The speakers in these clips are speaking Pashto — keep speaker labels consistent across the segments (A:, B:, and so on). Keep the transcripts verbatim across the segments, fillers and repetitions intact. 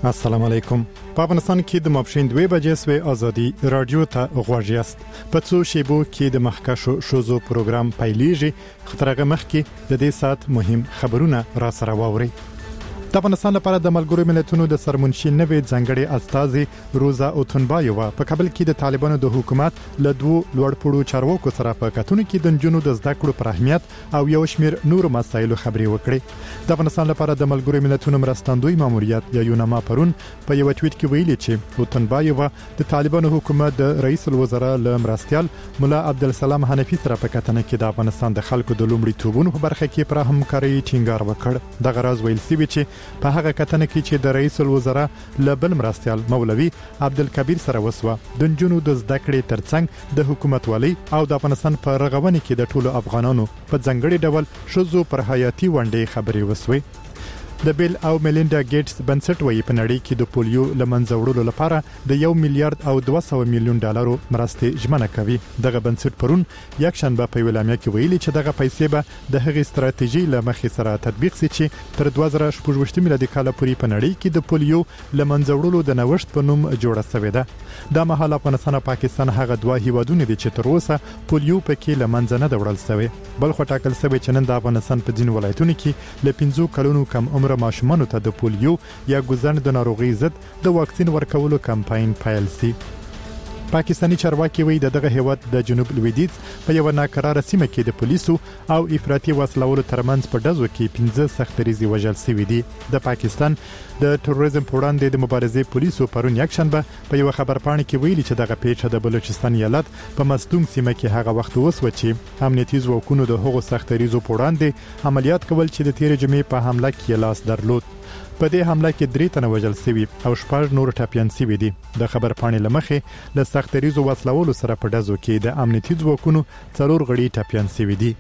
A: السلام علیکم. په افغانستان کې د ماپښین دوه بجې سوی ازادي رادیو ته غوږ یاست. په څو شیبو کې د مخکښو شوزو پروګرام پیلېږي. خطرغه مخ کې د دې سات مهم خبرونه را سره واوري. د افغانستان لپاره د ملګرو ملتونو د سرمنشي نوې ځنګړې استازي روزا اوتنبایووا په کابل کې د طالبانو د حکومت له دوه لوړپوړو چارواکو سره په کتون کې د جنونو د زده کړو پر اهمیت او یو شمېر نور مسایلو خبرې وکړي. د افغانستان لپاره د ملګرو ملتونو مرستندوی ماموریت یا یونما پرون په یو ټویټ کې ویلي چې اوتنبایووا د طالبانو حکومت د رئیس الوزرا له مرستيال مولا عبدالسلام حنفي سره په کتنه کې د افغانستان د خلکو د لومړي توبونو په برخه کې پر همکاري ټینګار وکړ. د غراز ویل سوي چې په هغه کتنه کې چې د رئیس الوزرا لبل مرستيال مولوي عبدالکبیر سره وسوه د جنونو د زده کړې ترڅنګ د حکومت والی او د افغانستان په رغونه کې د ټولو افغانانو په ځنګړي ډول شوزو پر حیاتي ونډې خبرې وسوي. د بیل او میلینډا ګیټس بنسټ وایي په نړۍ کې د پولیو لمنځه وړلو لپاره د یو میلیارډ او دوه سوه میلیون ډالرو مرستې ژمنه کوي. دغه بنسټ پرون یک شنبه په ویلامیا کې ویلي چې دغه پیسې به د هغې ستراتیژي لمخې سره تطبیق شي چې تر دوه زره شپږ میلادي کال پورې په نړۍ کې د پولیو لمنځه وړلو د نوښت په نوم جوړه شوې ده. د مهال افغانستان او پاکستان هغه دوه هیوادونه دي چې تر اوسه پولیو پکې لمنځه نه وړل شوی. بل خو ټاکل شوی چې نن د افغانستان په ځینو ولایتونو کې ل پنځه کلونو کم عمر ماشومانو ته د پولیو یا ګوزن د ناروغي ضد د واکسین ورکولو کمپاین پیل شي. پاکستانی چارواکي وایي دغه هیواد د جنوب لویدیځ په یو ناکراره سیمه کې د پولیسو او افراطي وسلوالو ترمنځ په ډزو کې پنځه سختریزي وژل شوي دي. د پاکستان د تروریزم په وړاندې د مبارزې پولیسو پرون یک شنبه په یو خبرپاڼه کې ویلي چې دغه پیښه د بلوچستان ایالت په مستونګ سیمه کې هغه وخت وسوه چې امنیتي ځواکونو د هغو سختریزو په وړاندې عملیات کول چې د تیر جمعې په حمله کې لاس درلود. په دې حمله کې درې تنه وژل شوي او شپږ نور ټپيان شوي دي. د خبرپاڼې لمخې له سختریزو وسلوالو سره په ډزو کې د امنیتي ځواکونو څلور غړي ټپيان شوي دي.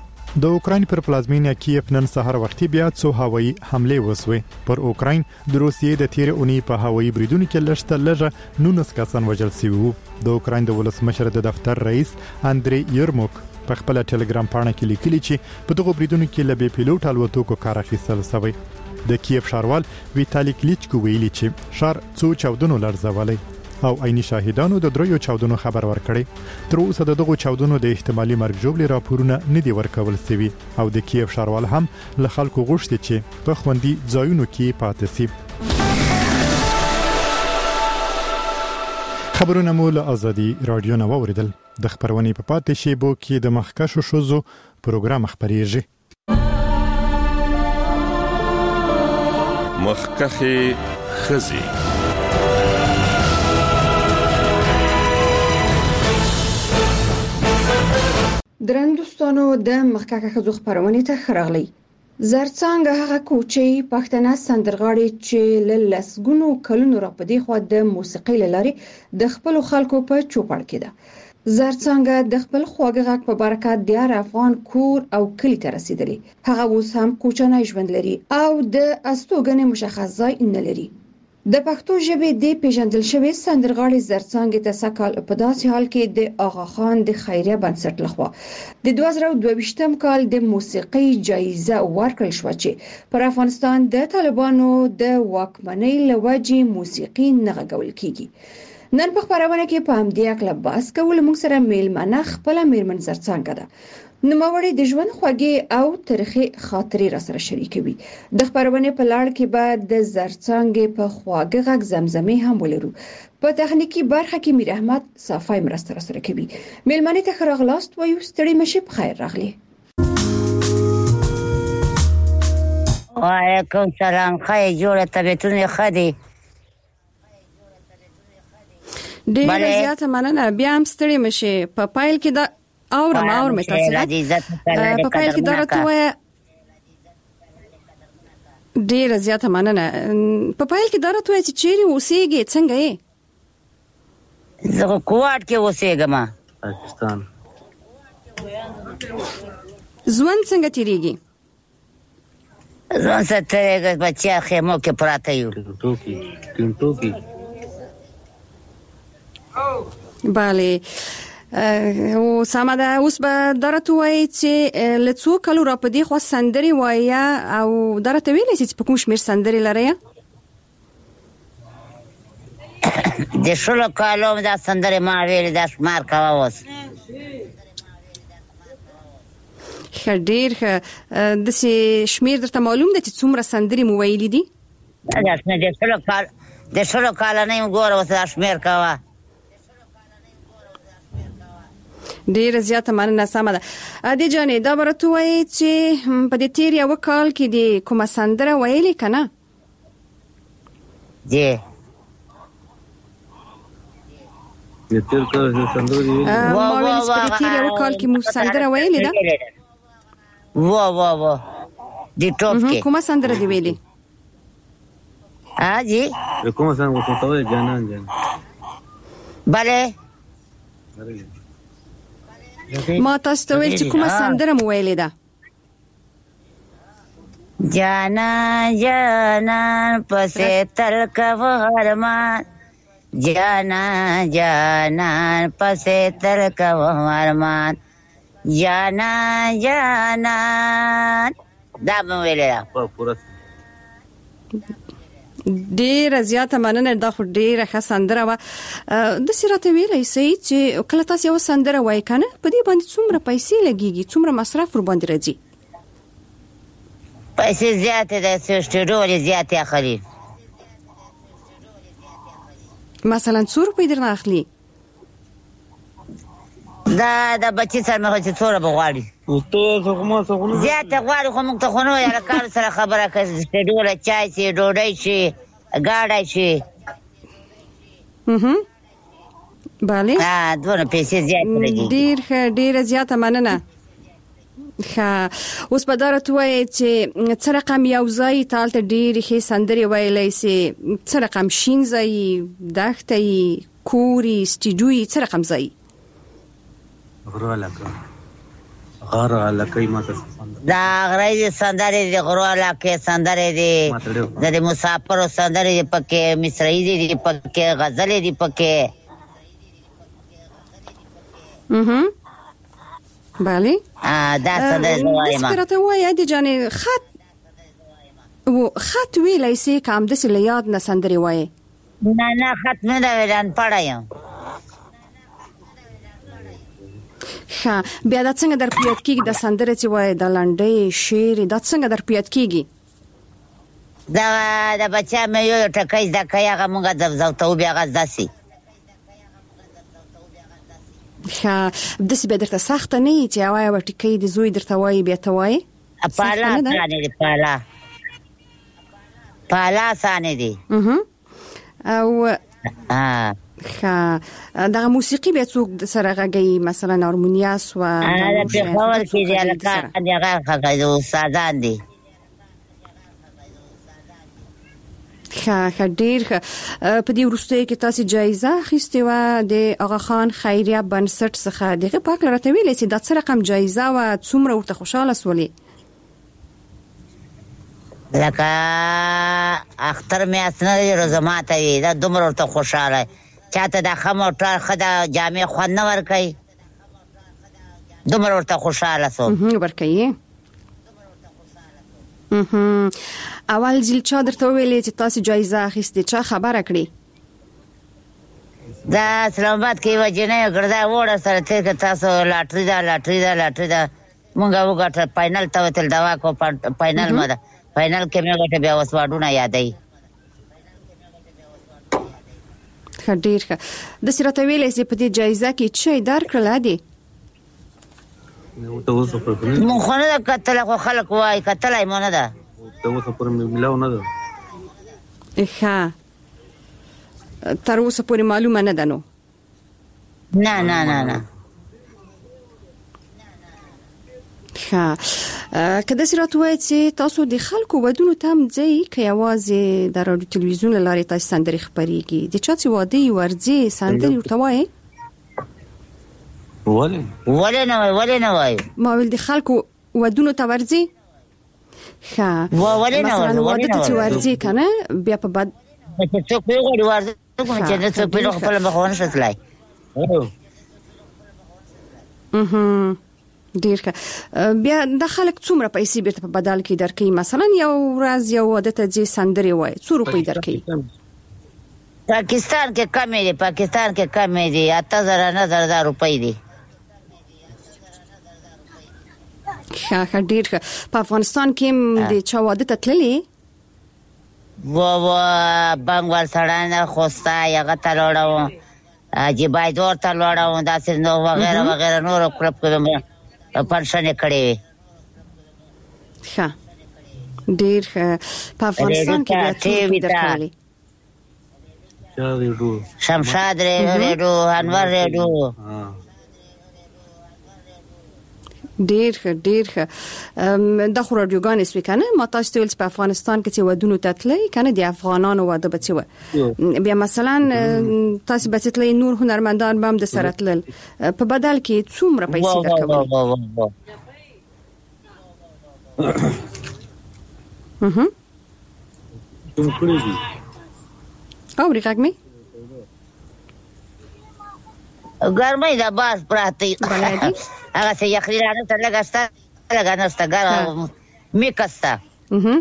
A: د اوکراین پر پلازمینیا کیف نن سهار وختي بیا څو هوایي حمله وسوي. پر اوکراین د روسیې د تیر اونۍ په هوایي بریدونو کې لږه لږه نونس کسان وژل شوي وو. د اوکراین د ولسمشر د دفتر رئیس اندري یرموک په خپل ټلګرام پاڼه کې لیکلي چې په دغه بریدونو کې له بي پیلوټ الوتکو کار اخیستل شوی. د کیف ښاروال ویتالي کلیچکو ویلي چې ښار څو چاودنو لړزولې او عیني شاهدانو د دریو چاودنو خبر ورکړي. تر اوسه دغه چاودنو د احتمالي مرګ جوړې راپورونه نه دي ورکول شوي او د کیف ښاروال هم له خلکو غوښتي چې په خوندي ځایونو کې پاتې شي. خبرونه مو له ازادي رادیو نه واوریدل. د خبرونې په پاتې شیبو کې د مخکښو شوزو پروګرام خبريږي.
B: مخکخي خزي
C: درندوستانو د مخکخه خزو خبرونه ته خراغلي. زرڅنګ هغه کوچي پښتنه سندرغاړي چې لسګونو کلونو را پدې خو د موسیقۍ لاري د خپل خلکو په چوپړ کې ده. زرڅنګ د خپل خواږه غږ په برکت د افغان کور او کلی ته رسیدلی. هغه اوس هم کوچنی ژوند لري او د استوګنې مشخص ځای نه لري. د پښتو ژبې د پیژندل شوی سندرغاړي زرڅنګ ته سکهال په داسې حال کې د آغا خان د خیریه بنسټ لخوا د دوه زره او دوه ویشتم کال د موسیقي جایزه ورکړل شو چې پر افغانستان د طالبانو د واکمنۍ لوجې موسیقي نه غږول کیږي. نن په خبرونه کې په همدې اړه بحث کول موږ سره میلمنه خپل میرمن زرڅنګ ده. نوموړی د ژوند خوږې او تاریخي خاطرې را سره شریکوي. د خبرونه په لړ کې بعد د زرڅنګ په خواږه غږ زمزمه هم ولرو. په تخنیکی برخه کې میر احمد صافای مرسته را سره کوي. میلمنه ته خراغلاست وایو ستړي مشه په خیر راغلی.
D: وعلیکم سلام. خیر جوړه طبيعتونه خدي.
E: ډېر زیاته مننه. بیا هم ستړي مشه. په پایل کې دا اورم اورم تاسو په پایل کې دا راته وای. ډېر زیاته مننه. په پایل کې دا راته وای چې چیرې اوسېږي څنګه یې؟
D: زه کوټ کې اوسېږم.
F: پاکستان.
E: ژوند څنګه تیریږي؟
D: ژوند څه تیریږي بچیا خیمو کې پراته یو.
F: ټوکی ټوکی.
E: بله. او ساده اوس به درته وای چې لڅو کلو را پدې خو سندري وایا او درته ویلې چې په کوم شمیر سندري لري؟
D: د شلو کالو دا سندره ما ویل د شمار کاوه اوس
E: خډیر د سي شمیر درته معلوم ده چې څومره سندري مو ویلې دي
D: دا څنګه د شلو کال د شلو کال نه ګوره اوس د شمیر کاوه
E: ډیر زیاته مننه سمه ده ادي جانې دا ورته وایي چې په دې تیر یو کال کې د کومه سندره ویلې کنه
D: دی
F: د تیر کال سندره دی
E: ما ویل چې په تیر یو کال کې مو سندره ویلې ده
D: وا وا وا دی ټوپ کې
E: کومه سندره دی ویلې
D: ها جی
F: کومه سندره ته وایي جانان جان
D: bale
E: ما تاسو ته ویل چې کومه سندره مو ویلې ده
D: جانا جانا پسې تل کوو ارمان جانا جانا پسې تل کوو ارمان جانا جانا دا مو ویلې ده
F: پورا
E: ډیره زیاته مننه دا خو ډیره ښه سندره وه د سیرته ویلې سي چې کله تاسو یو سندره وای کنه په دې باندې څومره پیسې لګيږي څومره مصرف ور باندې راځي
D: پیسې زیاتې ده سټډیو زیاتې اخلي
E: مثلا څو روپۍ درنه اخلي
D: دا د بچی سره مخ چې څوره بغواړي
F: او ته څنګه ما څنګه
D: زیاته غواړي خو موږ ته خو نو یاره کار سره خبره کوي سټډیو له چای سي ډوډۍ شي ګاډی شي
E: هم bale
D: ها دونه پیسې زیاتې لګي
E: ډیر ډیر زیاته مننه ها اوس په دغه توای چې څه رقم یو ځای تالته ډیر ښه سندري ویلای سي څه رقم شین ځای دښتې کوري سټډیو څه رقم ځای
F: غره علاقه غره علاقه ما ته
D: دا غره سندري دي غره علاقه سندري دي د مسافر سندري دي پکې مصری دي پکې غزل دي پکې
E: اها bale
D: ا دا سندري وایم
E: سکرته وای دي جانې خط و خط ویلای سي کوم د سې یاد نه سندري وای
D: نه نه خط نه دا ولان پړایم
E: ها بیا د څنګه در پیات کیږي د سندره چې وای د لنډې شعر د څنګه در پیات کیږي
D: دا د بچا مې یو ټکای د کایغه مونږه د زوتو بیا غز داسي
E: ها د څه به درته سخت نه چې وای و ټکای د زوی درته وای بیا ته وای
D: پالا سانه دی پالا پالا سانه دی
E: اها او
D: ها
E: ها دا موسیقي به څوک سره غږی مثلا هارمونیاس و
D: دا په خبر کې دی الکا دغه غږی استادان دي
E: ها خډیر په دې ورسته کې تاسو جایزه اخیستې و د اغا خان خیریه بنسټ څخه دغه پاک لرته ویلې چې د څه رقم جایزه و څومره ورته خوشاله سولې
D: لکه اختر مې اسنه روزماته وي دا دومره ورته خوشاله چاته د خموټر خدا جامع خو نه ور کوي دومره ورته خوشاله سو
E: ور کوي اها اول ځل چا درته ویلې چې تاسو جایزه اخیستې چا خبره کړې
D: دا اسلام آباد کې وجنه ګرځا وړه سره چې تاسو لاټري دا لاټري دا لاټري دا مونږه وګټه فائنل ته تل دوا کو فائنل مده فائنل کې مې وګټه بیا وسواډونه یادای
E: خډیر ښه د سرته ویلې چې په دې جایزه کې چې درکړل دي
F: نو ته اوس په کومه
D: مونږ خو نه کتل خو خلک وای کتل ایمونه ده
F: ته اوس په ملاو نه ده
E: ښه تر اوسه پورې معلومه نه ده نو
D: نه نه نه نه
E: ښه کله چې راټوي چې تاسو د خلکو ودونو تام ځای کې आवाज د رادیو تلویزیون لارې تاسو سندري خبريږي د چا چې وادي ورځي سندري ورتوي
F: وله
D: وله نه وله نه وای
E: ما ول د خلکو ودونو ته ورځي ښه
D: وله نه
E: مثلا واده ته ورځي کنه بیا په بعد
D: چې څوک یې ورځي کوم چې څوک په خپل مخونه شتلای
E: اها ډیر ښه بیا د خلک څومره پیسې بیرته په بدل کې درکې مثلا یو ورځ یو واده ته ځي سندري وای څو روپۍ درکې
D: پاکستان کې کم دی پاکستان کې کم دی اته زره نه زره روپۍ دی.
E: ښه ښه ډیر ښه. په افغانستان کې د چا واده ته تللی؟
D: و و بنګ ور سړی نه خوستا هغه ته لاړم جبایدور ته لاړم داسې نو وغیره وغیره نور کړپ کړم پنشنې کړې وې.
E: ښه ډیر ښه. په افغانستان کې بیا څوک درکولی؟
D: شمشاد ریډو انور ریډو.
E: ډیر ښه ډیر ښه. د خو رادیوګانې سوي کنه ما تاسو ته په افغانستان کې چې ودونو ته تللی کنه د افغانانو واده به څه و بیا مثلا تاسو به تللی نور هنرمندان به هم د سره تلل په بدل کې څومره پیسې درکوي؟ اها
F: کوم کړی دي
E: او ریګ می
D: ګرمۍ دا باز پراتی هغه چې یخني راځي تر لګاسته لګانسته ګرم میکسته.
E: اها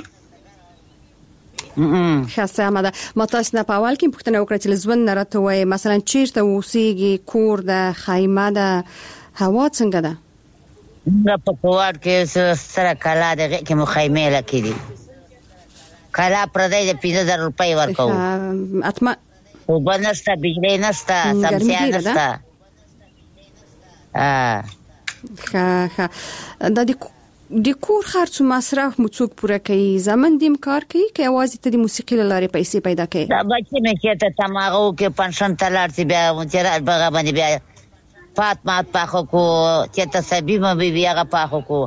E: خاصه ماده ما تاسو نه په اول کې پوښتنه وکړه چې لزون نه راته وای مثلا چیرته اوسېږي کور ده خیمه ده هوا څنګه ده؟
D: نه په کوټ کې سره کلا دغه کې مخیمه لکې دي کلا پردې د پنځه زره روپۍ ورکو
E: اتما
D: او بنسته بجلی نسته سمسیا نسته. ا
E: ښه ښه. د د کور خرڅ مصرف مو څوک پوره کوي؟ زمون دیم کار کوي که اوازې ته د موسیقي لاره پیسې پیدا کوي؟
D: دا بچی مې کې ته تماغو کې پنشن تلارتي بیا مونږه بغا باندې بیا فاطمه پاخو کو چې ته سبیمه بي بیا غا پاخو کو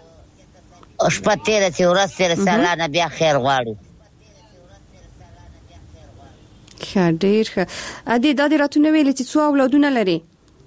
D: شپته چې ورسته رسالانه بیا خیر غواړو.
E: ښه ډیر ښه. ا دې د دې راتونه ویل چې څو اولادونه لري؟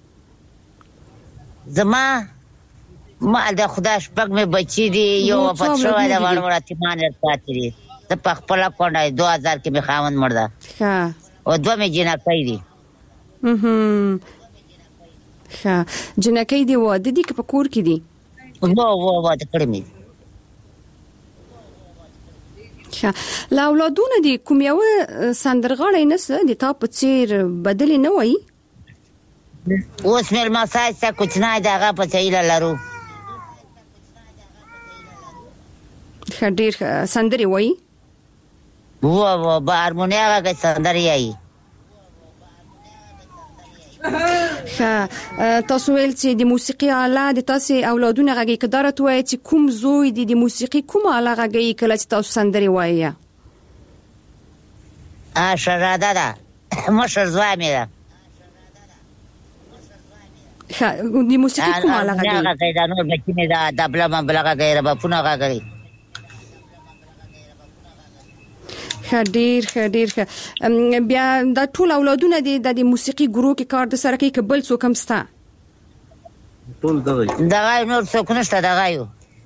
D: زما ما د خدای شپږ مې بچی دي یو په څو د وړ ورته مان پاتې دي د پخپل کونډه دوه هزار کې مې خاوند مرده.
E: ښه
D: او دوه مې جنکۍ دي.
E: اهم ښه. جنکۍ دی واده دي که په کور کې دي؟
D: وو وو واده کړی مې.
E: ښه. لا اولادونه دي کوم یو سندرغاړی نسه د تا په څیر بدلی نه وای؟
D: اوس مې مساج څه کوچنای دغه په څیر لرو.
E: ښه ډیر سندري وای؟
D: وو وو په هارمونیا کې سندري وای.
E: ښه. تاسو ویل چې د موسیقي آله د تاسو اولادونه غږی کدارت وای چې کوم زوی د د موسیقي کوم آله غږی کله چې تاسو سندري وای؟
D: ا شراده ده مشر زوی مې ده.
E: ښه. د موسیقي کوم آله غږی؟
D: هغه دا نور بچی مې ده دبله مبلغه غیره په پونه غږی. ښه
E: ډیر ښه ډیر ښه. بیا د ټول اولادونه د موسیقي ګروپ کې کار د سره کوي که بل څوک هم ستا؟
F: ټول دغه
D: دغه نور څوک نشته دغه یو.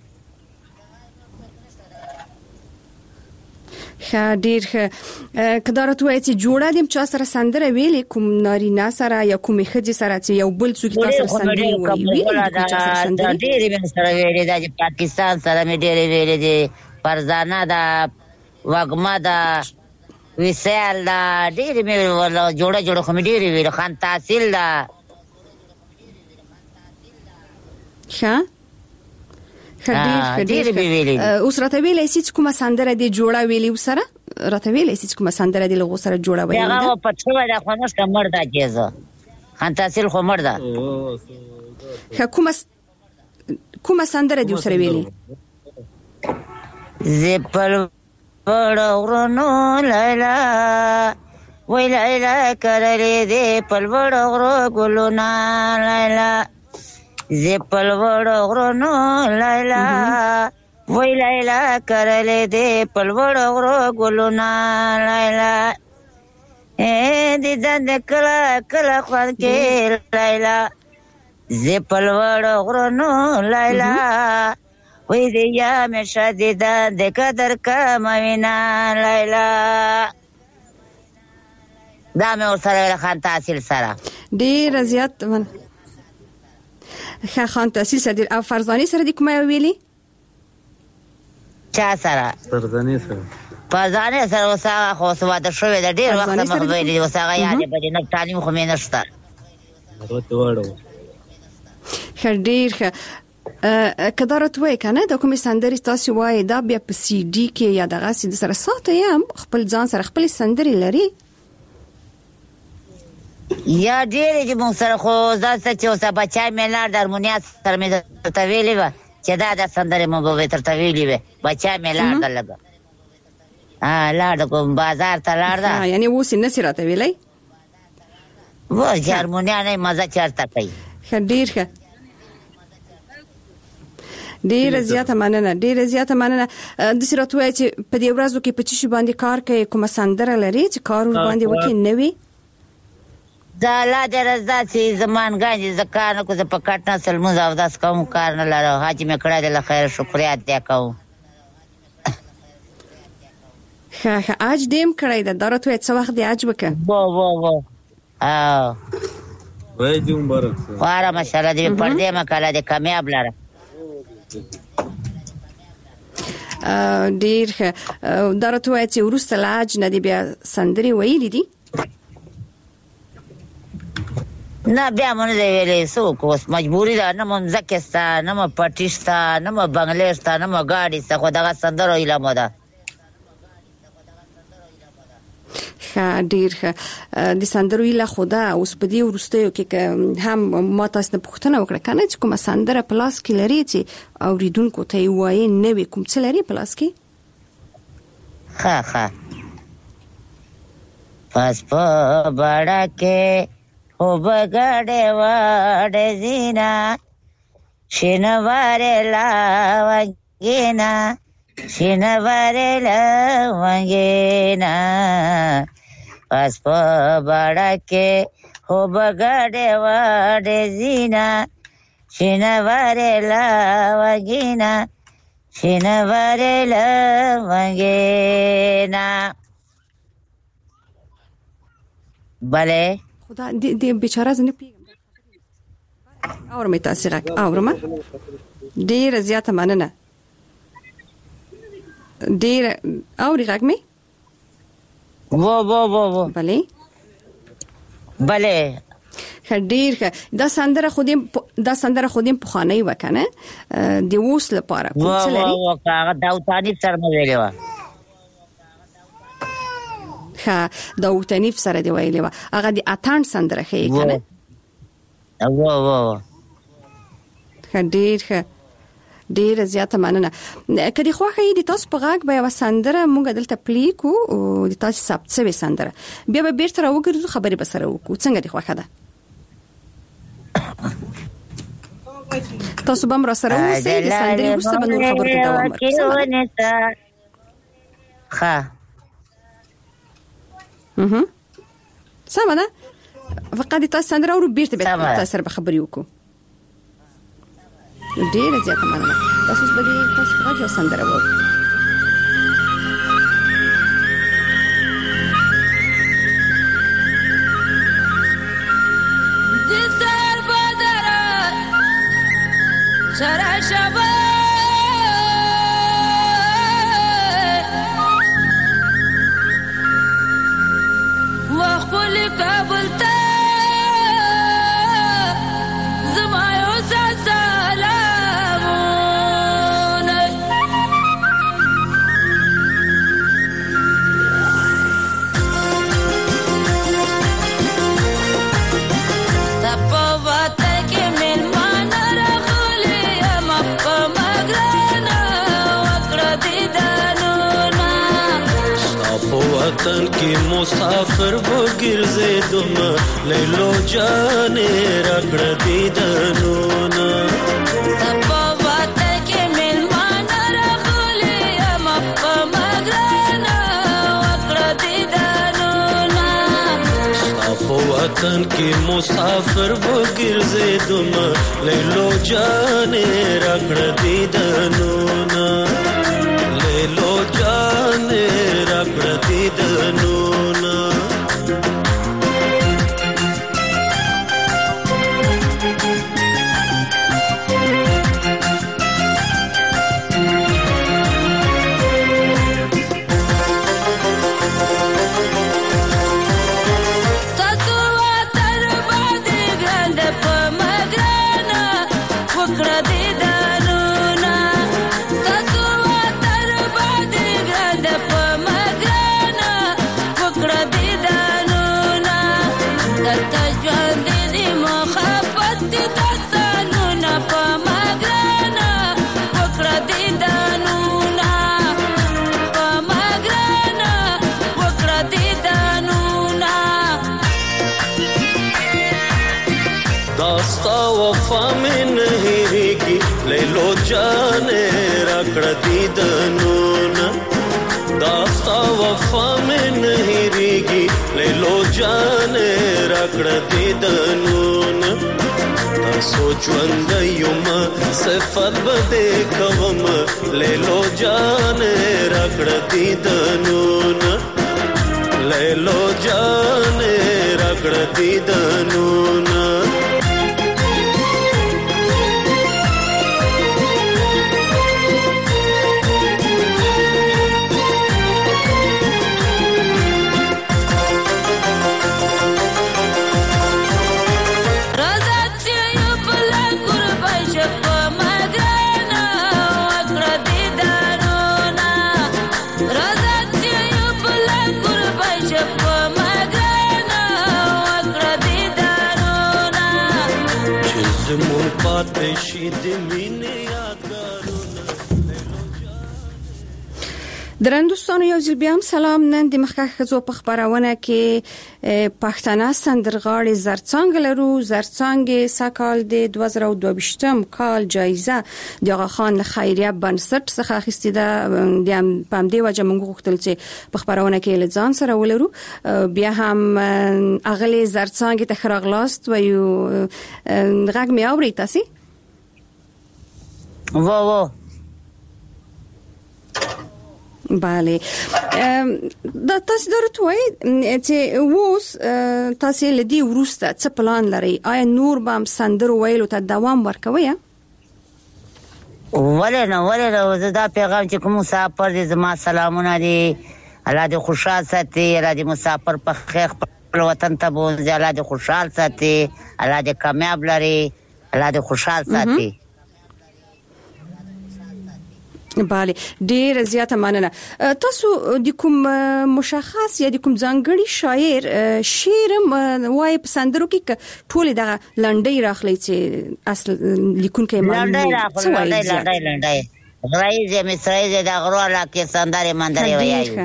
E: ښه ډیر ښه. کدارت وای چې جوړه دیم چا سره سندره ویلې کوم نارینه سره یا کومې ښځې سره چې یو بل څوک تاسو سره سندري ویلي
D: دا ډېرې مې سره ویلې د پاکستان سره مې ډېرې ویلې دي فرزانه ده وګما ده وسال ده ډېرې مې ولا جوړه جوړه خو مې ډېرې ویلې خان تحصیل ده.
E: ښه ډیر ډیر ویلې. اوس راته ویلې چې کومه سندره دی جوړه ویلې وسره راته ویلې چې کومه سندره دی لغو سره جوړه ویلې
D: هغه په څو دا خو نشته مردا کېزه خان تحصیل خو مردا.
E: ښه. کومه کومه سندره دی وسره ویلې؟
D: زپل وړورونو لیلا وی لیلا کرلې دې پل وړورو ګلونا لیلا زپل وړورونو لیلا وی لیلا کرلې دې پل وړورو ګلونا لیلا اے دې دند کلا کلا خوان کې لیلا زپل وړورونو لیلا وی دې یا مې شدیدا د قدر کم وینا لیلا. دا مې ورسره خان تحصیل سره
E: ډېر زیات من ښه. خان تحصیل سره او فرزانه سره د کومه ویلي؟
D: چا سره؟
F: فرزانه سره.
D: پازانه سره وسه خو سواده شوې د ډیر وخت مخبري وسه یاد به نه تعلیم خو مې نشته
F: راته واړو
E: خډیر خ کدارت وای کنه د کومې سندري تاسو وای دا بیا په سی ډي کې یا دغه سي سره ساته یم خپل ځان سره خپل سندري لري
D: یا ډېر چې مونږ سره خو ځاسته چې اوسه بچای مې لار د هارمونیا سره مې درته ویلې وه چې دا د سندرې مو به درته ویلې وې بچای مې لار ده لږه لار د کوم بازار ته لار ده
E: یعنې اوس یې نسې راته ویلی
D: و چې هارمونیا نه مزه چېرته کوي
E: ښه ډېر ښه ډېره زیاته مننه ډېره زیاته مننه داسې راته ووایه چې په دې ورځو کې په څه شي باندې کار کوې کومه سندره لرې چې کار ورباندې وکړې نوې
D: دا لا دې رضا چې زمان ګاندې زه کار نه کوم زه په کټ نه لمونځ اودس کوم کار نه لرم حاجي مې کړی دی له خیره شکریات دی کوم
E: ښه ښه حج دې هم کړی ده دا راته وایه څه وخت دې حج وکړه
D: و و و او
F: وای دې مبارک
D: خواره ماشاءالله دې پردې مه کله دې کامیاب لره
E: ډېر ښه دا راته وایه چې وروسته له حج نه دې بیا سندرې ویلي دي
D: نه بیا مونږ دی ویلې څوک اوس مجبوري ده نه مو مځکې شته نه مو پټي شته نه مو بنګلې شته نه مو ګاډي شته خو دغه سندرو هیله مو ده
E: ښه ډېر ښه د سندرو هیله خو ده اوس په دې وروستیو کې هم ما تاسو نه پوښتنه وکړه که نه چې کومه سندره په لاس کې لري چې اورېدونکو ته یې ووایې نوې کوم څه لري په لاس کې
D: ښه ښه پس په بړه کې خوب ګډې وړې زینا شینوارې لاونګینا شینوارې لاونګینا پس په بړه کې خوب ګډې وړې زینا شینوارې لاونګینا شینوارې لاونګینا بله
E: خدا دې بیچاره زنه پیګم اورم تاسو راک اورم ډېر زیاته مننه ډېر اوري راک می
D: و و و و
E: بله
D: بله
E: ډېر دا سندره خودم دا سندره خودم په خانه وکنه د اوس لپاره کوم څه لري
D: و و هغه داوطانی سره مې ویلې و
E: ښه داوطنیف سره دی ویلې و هغه د اتان سندره ښه کنه
D: و و
E: ښه ډېر ښه ډېر زیاته مننه کدي خوخه دي تاسو په غاګ به وسندره مونږ دلته پلیکو او د تاسو ثبت سوي سندره بیا به بیرته راوګرځو خبرې به سره وکړو څنګه دي خوخه ده تاسو به مر سره اوسئ د سندرې وروسته به نور خبرې ته دوام ورکړو
D: ښه
E: اها سمه ده فقط تاسو سندره ورو بیرته به تاسو سره به خبرې وکړو ډېر زیاته مننه تاسو به دې تاسو راځو سندره وکړو
G: شرع شبا وخل قبل تا زمايو سلامون تپوات کې من
H: وطن کی مسافر وګرځیدم لیلو جانې راکړه دیدنونه
G: په وطن کې مېلمان راغلی یم په مګرانه وکړه دیدنونه
H: په وطن کی مسافر وګرځیدم لیلو جانې راکړه دیدنونه لیلو جانې راکړه دیدنونه
G: وکړه دیدنونه تاسو وطن باندې ګرد په مګرانه وکړه دیدنونه دلته ژوند دې محبت دې داستانونه په مګرانه وکړه دیدنونه په مګرانه وکړه دیدنونه
H: داستا وفا میں نہیں ریگی لے لو جانے رکڑ دیدنونا داستا وفا میں نہیں ریگی لے لو جانے رکڑ دیدنونا تاسو ژوند یم صفت بده کوم لے لو جانے رکڑ دیدنونا لے لو جانے رکڑ دیدنونا زمون پاتې شي د مینې یادګارونه
E: درندوستانو یو ځل بیا هم سلام. نن د مخکښ ښځو په خبرونه کې پښتانه سندرغاړي زرڅانګ لرو. زرڅانګ سکهال د دوه زره او دوه ویشتم کال جایزه د آغا خان خیریه بنسټ څخه اخیستې ده. د په همدې وجه موږ غوښتل چې په خبرونه کې له ځان سره ولرو. بیا هم اغلې زرڅانګ ته ښه راغلاست وایو. غږ مې اورئ تاسې؟
D: وو وو
E: بله. دا تاسو درته وایي چې اوس تاسو لدی ورسته څه پلان لري؟ آیا نور به هم سندرو ویلو ته دوام ورکوي؟
D: ولې نه ولې نه زه دا پیغام چې کوم مسافر دي زما سلامونه دي. الله دې خوشحال ساتي. الله دې مسافر په خیر خپل وطن ته بوځي. الله دې خوشحال ساتي. الله دې کامیاب لري. الله دې خوشحال ساتي.
E: بله ډیر زیاته مننه. تاسو د کوم مشخص یا د کوم ځانګړي شاعر شعر وای په سندرو کې ټول دغه لنډۍ راخلي چې اصل لیکونکي معلومه څه وایي؟
D: لنډۍ لنډۍ غړای زه مصرای زه د غرو علاقه سندره مندري وایي.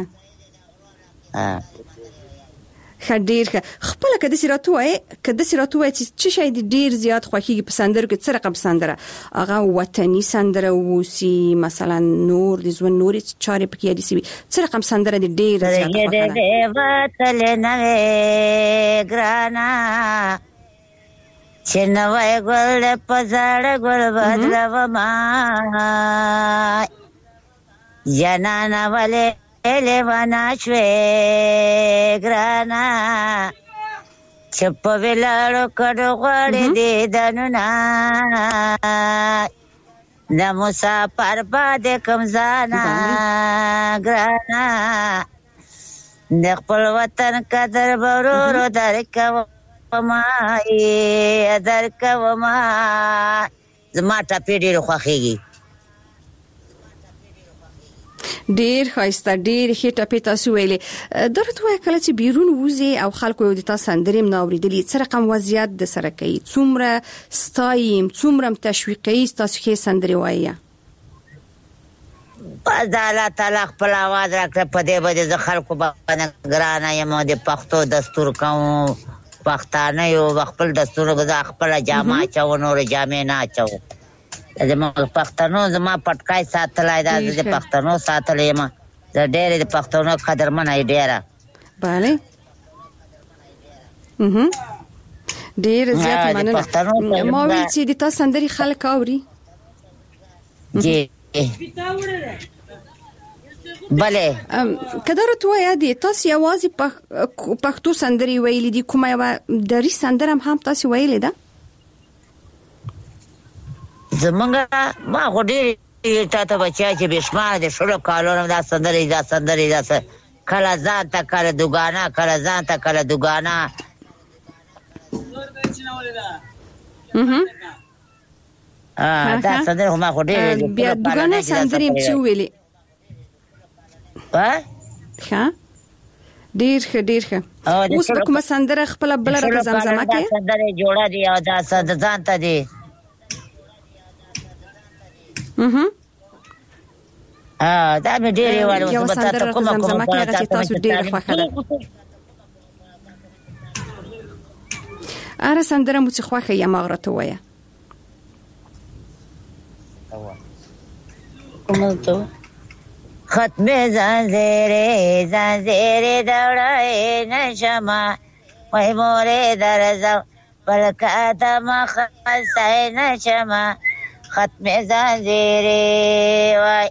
E: خډیر خپل کده سیراتو وای کده سیراتو وای چې شي د ډیر زیات خوخي په سندرو کې څه رقم سندره هغه وطني سندره وسی مثلا نور د ژوند نور چارې پکې دي سی څه رقم سندره د ډیر زیات خوخه
D: ده وتل نه ګرانا چې نوې ګل پزړ ګل بدلو ما جنانا ولې Elevana chwe grana chappa velaro kado gwade de danuna namusa parba de kamzana grana dekhpul watan kadar baroro darka wama darka wama zama tapi dir khokhigi
E: ډیر خاصه ډیر هټه پتا سویلې درته وای کله چې بیرون وځي او خلکو یو د تاسو سندریم ناوریدلی څه رقم وضعیت د سره کوي څومره ستایم څومره تشویقي تاسو کې سندري وایي
D: پس الله تعالی خپل आवाज راکړه په دې باندې د خلکو باندې ګرانه یم د پښتو دستور کوم پښتانه یو خپل دستور غدا خپل جامه چاو نور جامې نه چاو زما پښتنو زما پټکای ساتلای دا د پښتنو ساتلې ما د ډېر د پښتنو قدرمن ای ډېره
E: bale mhm ډېر زیات مننه ما ویل چې د تاسو سندري خلک اوري
D: جی bale
E: کدار تو یا دي تاسو یوازې پښتو سندري ویلې دي کومه دري سندرم هم تاسو ویلې ده
D: زمونږه ما غوډي ته بچا چې بشمار د شلو کالونو دا سندري دا سندري دا کله ځان ته کله دوګانا کله ځان ته کله دوګانا
E: mhm
D: ها دا سندره ما خو ډېر
E: بیا دغه سندره چې ویلي
D: ها
E: ښه ډیر ښه ډیر ښه اوس په کومه سندره خپل بل راته زمزمه کې
D: سندره جوړه دی او دا سند ځان ته دی
E: اها
D: ا دا مې ډیر وړو
E: یو سندره کومه زمزمه کې هغه چې تاسو ډیر خوښه ده اره سندره مو څه خوښه یا مغرته وایي
D: کومه ته ختم زنجیره زنجیره دوڑای نشما وای موره درزم بلکاتم خستای نشما ختم زنجیره وای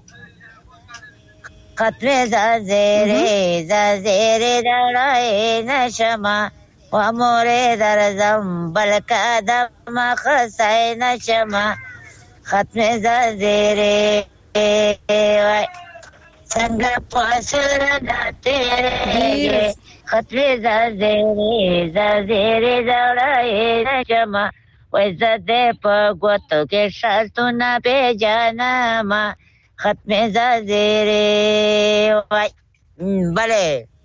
D: ختم زنجیره زنجیره دوڑای نشما و موره درزم بلکاتم خستای نشما ختم زنجیره وای संगा पासर गाते रे खतरे ज़ाज़ेरे ज़ाज़ेरे ज़ाड़ाए नशमा वैसा दे पगवतो के शास्तु ना पे जाना मा खतरे ज़ाज़ेरे वाई बले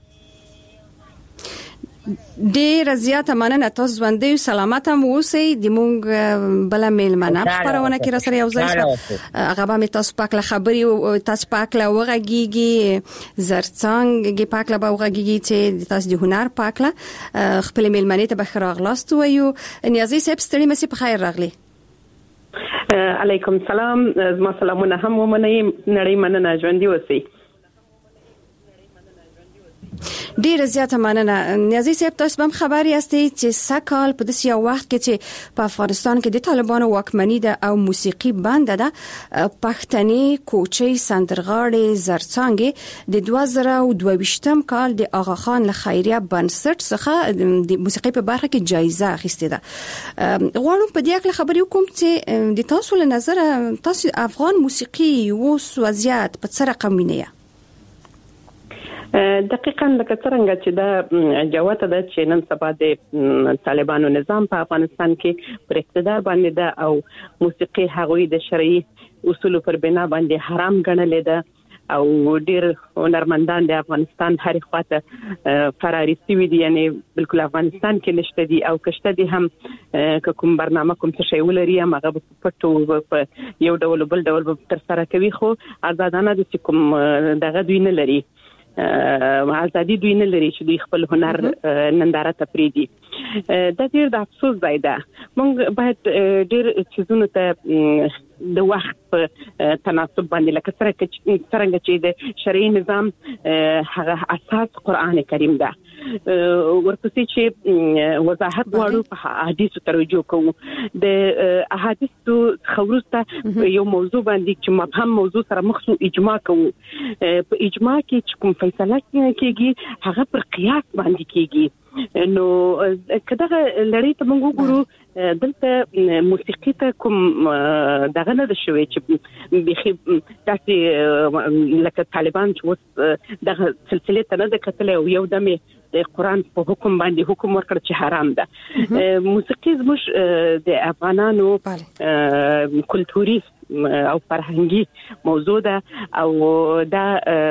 E: ډیر زیاته مننه تاسو ژوندۍ او سلامت مو اوسئ د مونږ بل میلمنه خبرونه کې را سره یو ځای هغه به تاسو پاکله خبري او تاسو پاکله وغږیږي زرڅنګ پاکله به وغږیږي چې تاسو د هنر پاکله خپل میلمنه ته بخیر اغلاست وایو نیازي صاحب ستړي مې په خیر راغلي
I: علیکم سلام زما سلامونه هم ومنئ نړۍ مننه ژوندۍ اوسئ
E: ډیر زیاته مننه نیازي صاحب تاسو هم خبري یاستئ چې سکهال په داسې یو وخت کې چې په افغانستان کې د طالبانو واکمني ده او موسیقي بند ده پښتني کوچي سندرغاړي زرڅنګ د دوه زره او دوه ویشتم کال د آغا خان له خیریه بنسټ څخه د موسیقي په برخه کې جایزه اخیستې ده غواړم په دې اړه خبري وکم چې د تاسو له نظر تاسو افغان موسیقي او وضعیت په څه رقم وینئ
I: دقیقاً لکه څنګه چې دا جوته ده چې نن سبا د طالبانو نظام په افغانستان کې پر اقتدار باندې ده او موسیقي هغوی د شرعي اصولو پر بنا باندې حرام ګڼل ده او ډیر هنرمندان د افغانستان هر خواته فراري سوي دي یعنی بالکل افغانستان کې نشته دي او کشته دي هم کوم برنامه کوم څه شی ولري هغه په پټو یو ډول بل ډول تر سره کوي خو آزادانه د کوم دغه دوی نه لري ازادي دوی نه لري چې دوی خپل هنر ننداره ته پریدي دا ډیر د افسوس ځای ده موږ باید ډیر چیزونو ته د وخت په تناسب باندې لکه څنګه چې د شرعي نظام هغه اساس قران کریم ده ورپسې چې وضاحت غواړو په احادیث ترجمه کوو د احادیث خورسته یو موضوع باندې چې مبهم موضوع سره مخصوص اجماع کوو په اجماع کې چې کوم فیصله کیږي هغه پر قیاس باندې کیږي نو کله لړۍ ته موږ وګورو دلته موسیقي ته کوم دغه نه شوي چې بخي تاسو لکه طالبان چې وس دغه سلسله ته نه د کتل او یو دمه د قران په حکم باندې حکم ورکړ چې حرام ده موسیقي زموږ د افغانانو کلتوري او فرهنګي موضوع ده او دا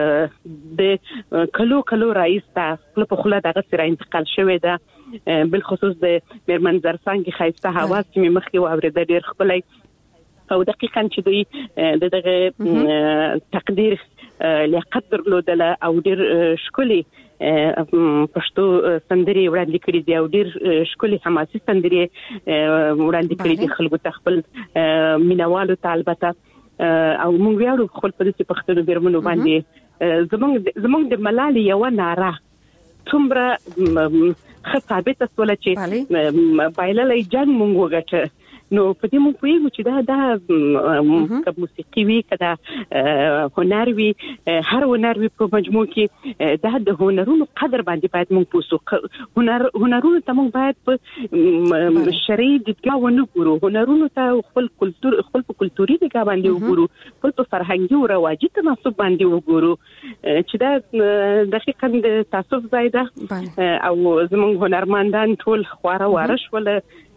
I: د کلو کلو رئیس ته په خله دغه سره انتقال شوی ده بل خصوص د میرمن زرڅنګ خایسته حواس چې مخکې واورېده ډېر خپلای او دقیقاً چې دوی د دغه تقدیر لیاقت درلودله او ډېر ښکلي پښتو سندري وړاندې کړې دي او ډېر ښکلي حماسي سندري وړاندې کړې دي خلکو ته خپل مینوالو ته البته او موږ ویاړو خپل په دې پښتو بیرمنو باندې زمونږ زمونږ د ملالي یو ناره څومره ښه ثابته سوله چې بایللې جنګ مونږ وګټه نو په دې مو پوهیږو چې دا د کب موسیقي وی کدا هنر وی هر هنر وی په مجموع کې دا د هنرونو قدر باندې باید موږ پوسو هنر هنرونو ته موږ باید په شرعي دغه ونه ګورو هنرونو ته خپل کلتور خپل کلتوري دغه باندې وګورو خپل په فرهنګي او رواجي تناسب باندې وګورو چې دا دقیقاً د تاسو ځای ده او زموږ هنرمندان ټول خواره وارش ول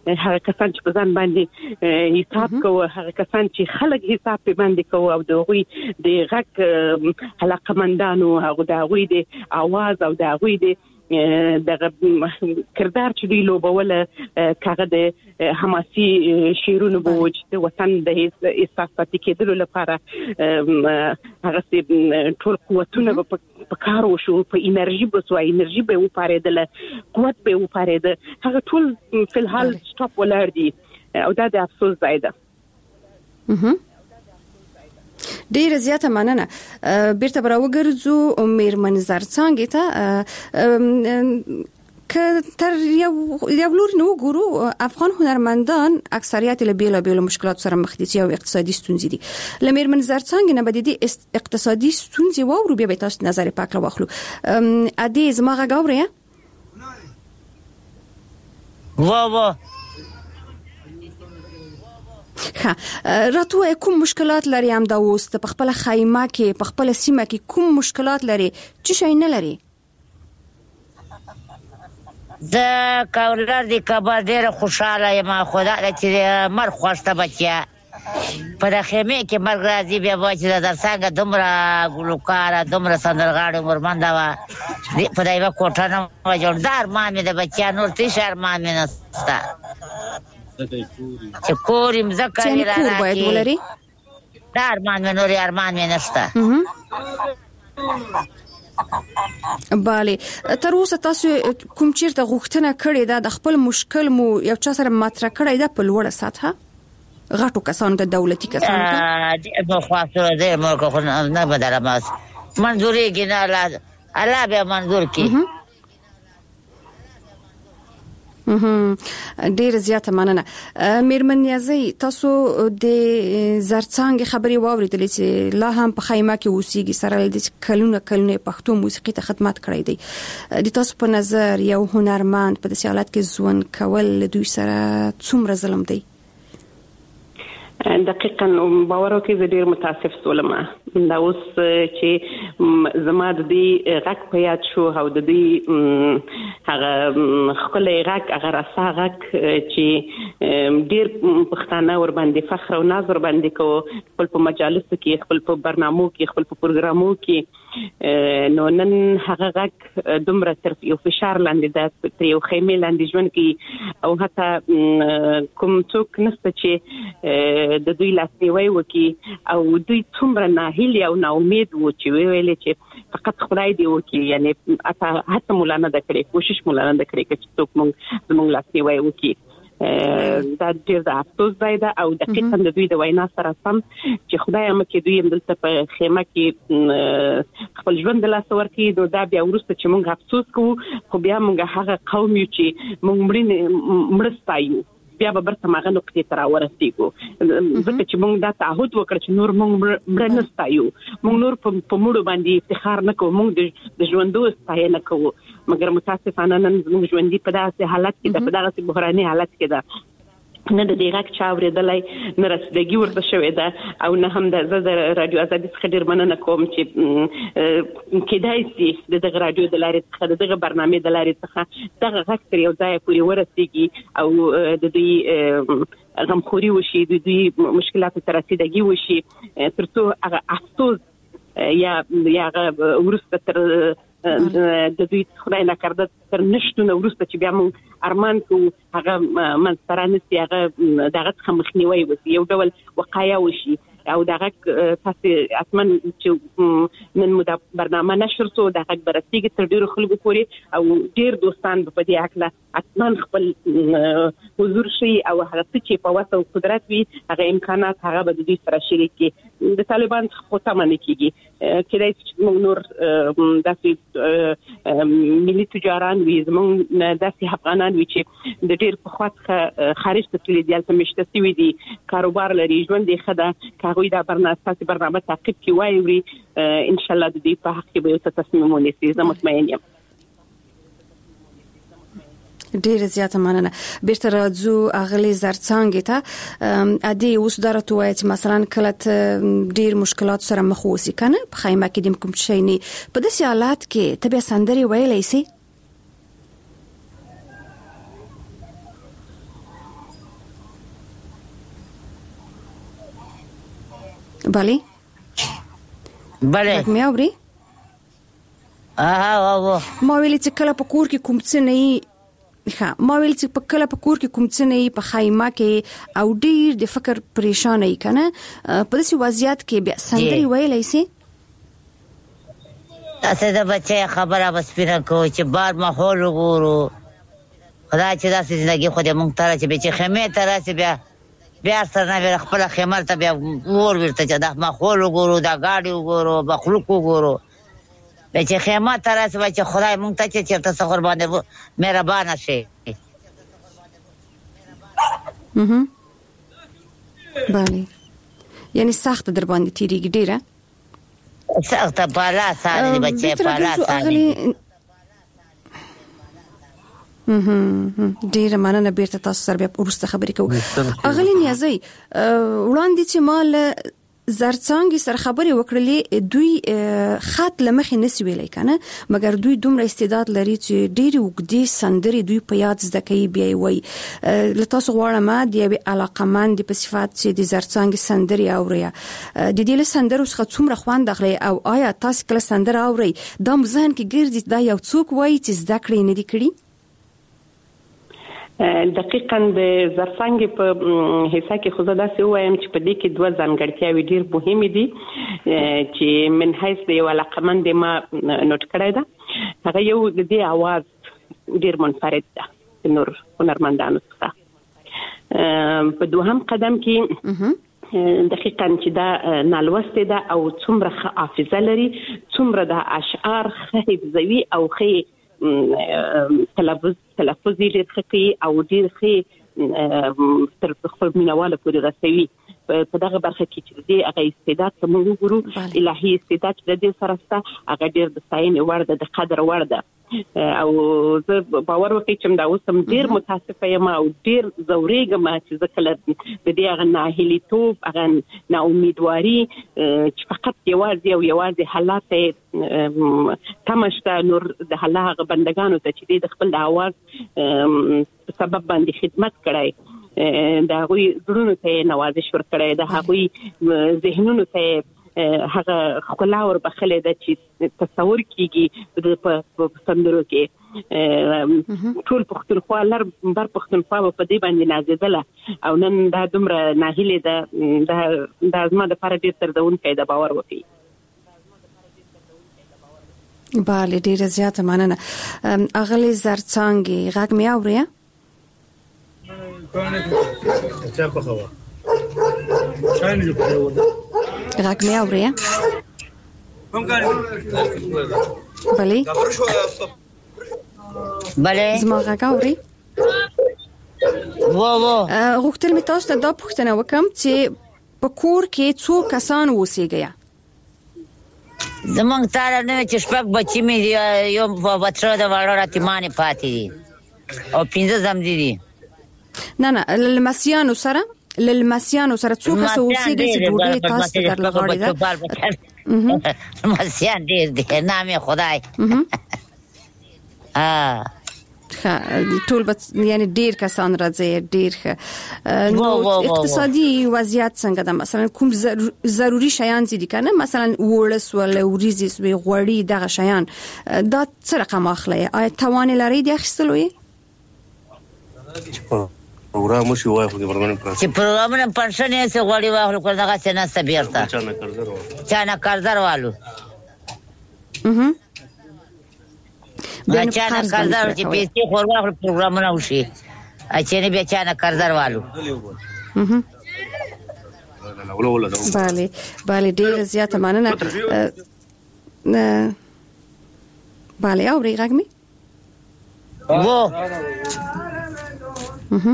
I: هغه کسان چې په ځان باندې حساب کوي هغه کسان چې خلک حساب په باندې کوي او دغوی د غک علاقمندانو هغه دغوی د आवाज او دغوی د دغه کردار چې دی لوبوله کاغه د حماسي شیرونو بوج د وطن د احساساتي کېدلو لپاره هغه ټول قوتونه په کار وشو په انرژي بسو انرژي به وپارېدل قوت به وپارېد هغه ټول په الحال سټاپ ولر دي او دا د افسوس ځای ده.
E: ډیر زیاته مننه. بیرته براوګرځو میرمن زرڅانګې ته که تر یو یو لور نو ګورو افغان هنرمندان اکثریت له بیل بیل مشکلات سره مخ دي او اقتصادي ستونزې دي. ل میرمن زرڅانګې نه بدیدي اقتصادي ستونزې وورو بیا به تاسو نظر پاک واخلو. ا دې زما غاوري
D: وا وا
E: ها راتو کوم مشکلات لري هم دا وست په خپل خیمه کې په خپل سیمه کې کوم مشکلات لري چې شي نه لري؟
D: د کولر دی کبا ډیر خوشاله یم خدا چې مر خوشته بچیا په خیمه کې مرګ راځي بیا وای چې در څنګه دومره ګلوکار دومره سندرغاړي مرمنده وا په دایو کوټه نه جوړدار ما مې د بچیا نور تی شهر ما مې نستا چې کوریم زکه
E: لري کور باید ولري
D: دا ارمان مې نور ارمان مې نشته.
E: bale تر اوسه تاسو کوم چیرته غوښتنه کړې ده د خپل مشکل مو یو چا سره مطرح کړی ده په لوړه سطحه غټو کسانو ته دولتي کسانو ته
D: په خاصه ده مو کو نه بدل ما منظوري کې نه الله به منظور کې
E: ډیر زیاته مننه. میرمن نیازی تاسو د زرڅانګ خبري واوریدلې چې لا هم په خیمه کې اوسېږي سره د کلونه کلونه پښتو موسیقي ته خدمت کړی دی. د تاسو په نظر یو هنرمند په داسې حالت کې ژوند کول دوی سره څومره ظلم دی؟
I: دقیقاً باور وکړئ ډیر متاسف سولم دا اوس چې زما د دې غږ په یاد شو او د دې هغه خپل غږ هغه راسا غږ چې ډیر پښتانه ور باندې فخر او ناز ور باندې کو خپل په مجالسو کې خپل په برنامو کې خپل په پروګرامو کې نو نن هغه غږ دومره تر یو فشار لاندې ده تر یو خیمه لاندې ژوند کې او حتی کوم څوک نشته چې د دوی لاسنیوي وکي او دوی څومره ناهیلي او نا امید و چې ویلې چې فقط خدای دی وکي یعنی حتی مولانا د کړې کوشش مولانا د کړې چې څوک موږ موږ لاسنیوي وکي دا ډیر د افسوس ځای ده او دقیقاً د دوی د وینا سره سم چې خدای هم کې دوی دلته په خیمه کې خپل ژوند لاس ورکړي نو دا بیا ورسته چې موږ افسوس کوو خو بیا موږ هغه قوم یو چې موږ مړ مړستایو بیا به برته ماغه نقطې تر ورسېږو ځکه چې موږ دا تعهد وکړ چې نور موږ مړ نه ستایو موږ نور په مړو باندې افتخار نه کوو موږ د ژوندو ستاینه کوو مګر متاسفانه نن موږ ژوندۍ په داسې حالت کې ده په دغه بحراني حالت کې ده نه د دې غږ چا اورېدلی نه رسیدګي ورته شوې ده او نه هم د زه د رادیو ازادي څخه ډېر مننه کوم چې کېدای شي د دغه رادیو د لارې څخه د دغه برنامې د لارې څخه دغه غږ تر یو ځایه پورې ورسېږي او د دوی غمخوري وشي د دوی مشکلاتو ته رسیدګي وشي تر څو هغه افسوس یا یا ورسته تر د دوی خدای نه کړد تر نشټونه ورسته چې بیا موږ ارمان کوو هغه منځرانه سي هغه دغه څخه مخنیوي وشي یو ډول وقایه وشي او دغه تاسو اتمن چې نن مو دا برنامه نشر سو دغه برسېږي تر ډیرو خلکو پورې او ډیر دوستان په دې اکله اتمن خپل حضور شي او هغه چې په واسه قدرت وي هغه امکانات هغه به د دې سره شریکي د طالبان خو تمنه کیږي کله چې نور داسې ملي تجاران وي زموږ داسې افغانان وي چې د ډیر په خاطر خارج ته تللي دي البته مشته سوي دي کاروبار لري ژوند یې خده وي دا برنامه تاسو برنامه تعقیب کی وایي ان شاء الله د دې په حق کې به یو تصمیم ونیسي زه مطمئن یم.
E: ډیر زیاته مننه. بیرته راځو اغلی زرڅانګ ته ادي اوس درته وایي چې مثلا کله ډیر مشکلات سره مخ وسی کنه په خیمه کې د کوم شي نه په داسې حالات کې ته به سندري ویلای سي بله
D: بله
E: مې اوري
D: اه او
E: ما ویل چې کله په کور کې کوم څه نه وي ښه ما ویل چې په کله په کور کې کوم څه نه وي په خیمه کې او ډیر د فکر پریشان ای کنه په داسې وضعیت کې بیا سندري ویلای سي
D: تاسو د بچي خبره بس پیرا کو چې بار ماحول وګورو خدای چې داسې ژوندۍ خو دې مونږ ته چې به چې خیمه ته راسي بیا بیا سره نه خپل خیمه ته بیا ور ورته چې د ماحول وګورو دا گاډي وګورو مخلوق وګورو به چې خیمه ته راسي چې خدای مونږ ته چې چرته څخه باندې مهربان شي
E: اها بله یعنی سخت در باندې تیریږي ډیره
D: سخت بالا ساري بچي بالا ساري
E: مهم ډیره مننه بیرته تاسو سره بیا ورسته خبرې کوو اغلی نیازي وړاندې چې مال زرڅانګي سره خبرې وکړلې دوی خط لمخې نسی ویلای کنه مګر دوی دومره استعداد لري چې ډېری وګدي سندري دوی په یاد زده کوي بیا وي لته سو غواړم دی به علاقمند په صفات چې د زرڅانګي سندري اوري د دې له سندرو څخه څومره خوند اخلي او آیا تاسو کله سندره اوري دا مزان کې ګرځي دا یو څوک وایي چې زده کړی نه دی کړی
I: دقیقاً د زرڅانګي په حصہ کې خو دا څه وایم چې په دې کې دوه ځانګړتیاوې ډېر مهمې دي چې من حیث د یو علاقمند ما نوٹ کړی ده هغه یو د دې आवाज ډېر منفرد ده نور هنرمندانو څخه په دوهم قدم کې دقیقاً چې دا نالوسته ده او څومره حافظه لري څومره د اشعار حفظوي او خې تلفظ تلفظ ډېر ښه او ډېر ښه تر خپل مینواله پورې رسوي په دغه برخه کې چې دې هغه استعداد ته موږ وګورو الهي استعداد د دې سره سره هغه ډېر د ستاینې وړ ده د قدر وړ ده او زه باور وکړم چې دا اوس هم ډېر متاسفه یم او ډېر زورېږم چې زه کله د دې هغه ناهیلیتوب هغه ناامیدواري چې فقط یوازې او یوازې حالات تمشته نور د الله هغه بندگانو ته چې د خپل د आवाज سبب باندې خدمت کړای د هغوی زړونو ته نوازش ورکړی د هغوی ذهنونو ته هغه خلا ور بخلې د چې تصور کیږي په سندرو کې ټول پښتونخوا لر بر پښتونخوا په دې باندې نازیدله او نن دا دومره ناهیلې ده د ازما د لپاره ډېر دردونکی د باور وکړي
E: بله ډیره زیاته مننه اغلی زرڅانګي غږ مې اوري
F: چا په خوا شاین جو په ودا
E: غږ مې اوري بله
D: بله
E: زما غږ اوري
D: وو وو
E: غوښتل مې تاسو ته دا پوښتنه وکم چې په کور کې څو کسان اوسېږي
D: زمونږ تاره نه چې شپږ بچي مې یو بچو د وړو راتمانې پاتې دي او پنځه زمدي دي
E: نه نه للمسیانو سره للمسیانو سره څو کس اوسېږي چې ډوډۍ تاسو در لغاړي ده
D: مسیان ډېر دي نامې خدای ها
E: ټول بس یعنی ډیر کسان راځي ډیر نو اقتصادي وضعیت څنګه ده مثلا کوم ضروري شیان دي کنه مثلا ورس ول وريزي سوي غوړي دغه شیان دا څه رقم اخلي آیا توان لري د اخیستلوي
F: پروګرام شو وای خو د برنامه پر
D: چې پروګرامونه پنشن یې څه غوړي واخلو کړه دغه څه نه سبيرته چا نه قرضدار والو
E: اها
D: بیا چا نه قرضدار چې پیسې خور واخلو پروګرامونه وشي اچې نه بیا چا نه قرضدار والو
E: اها بله بله ډیر زیاته مننه بله اوري غږ می
D: وو
E: اها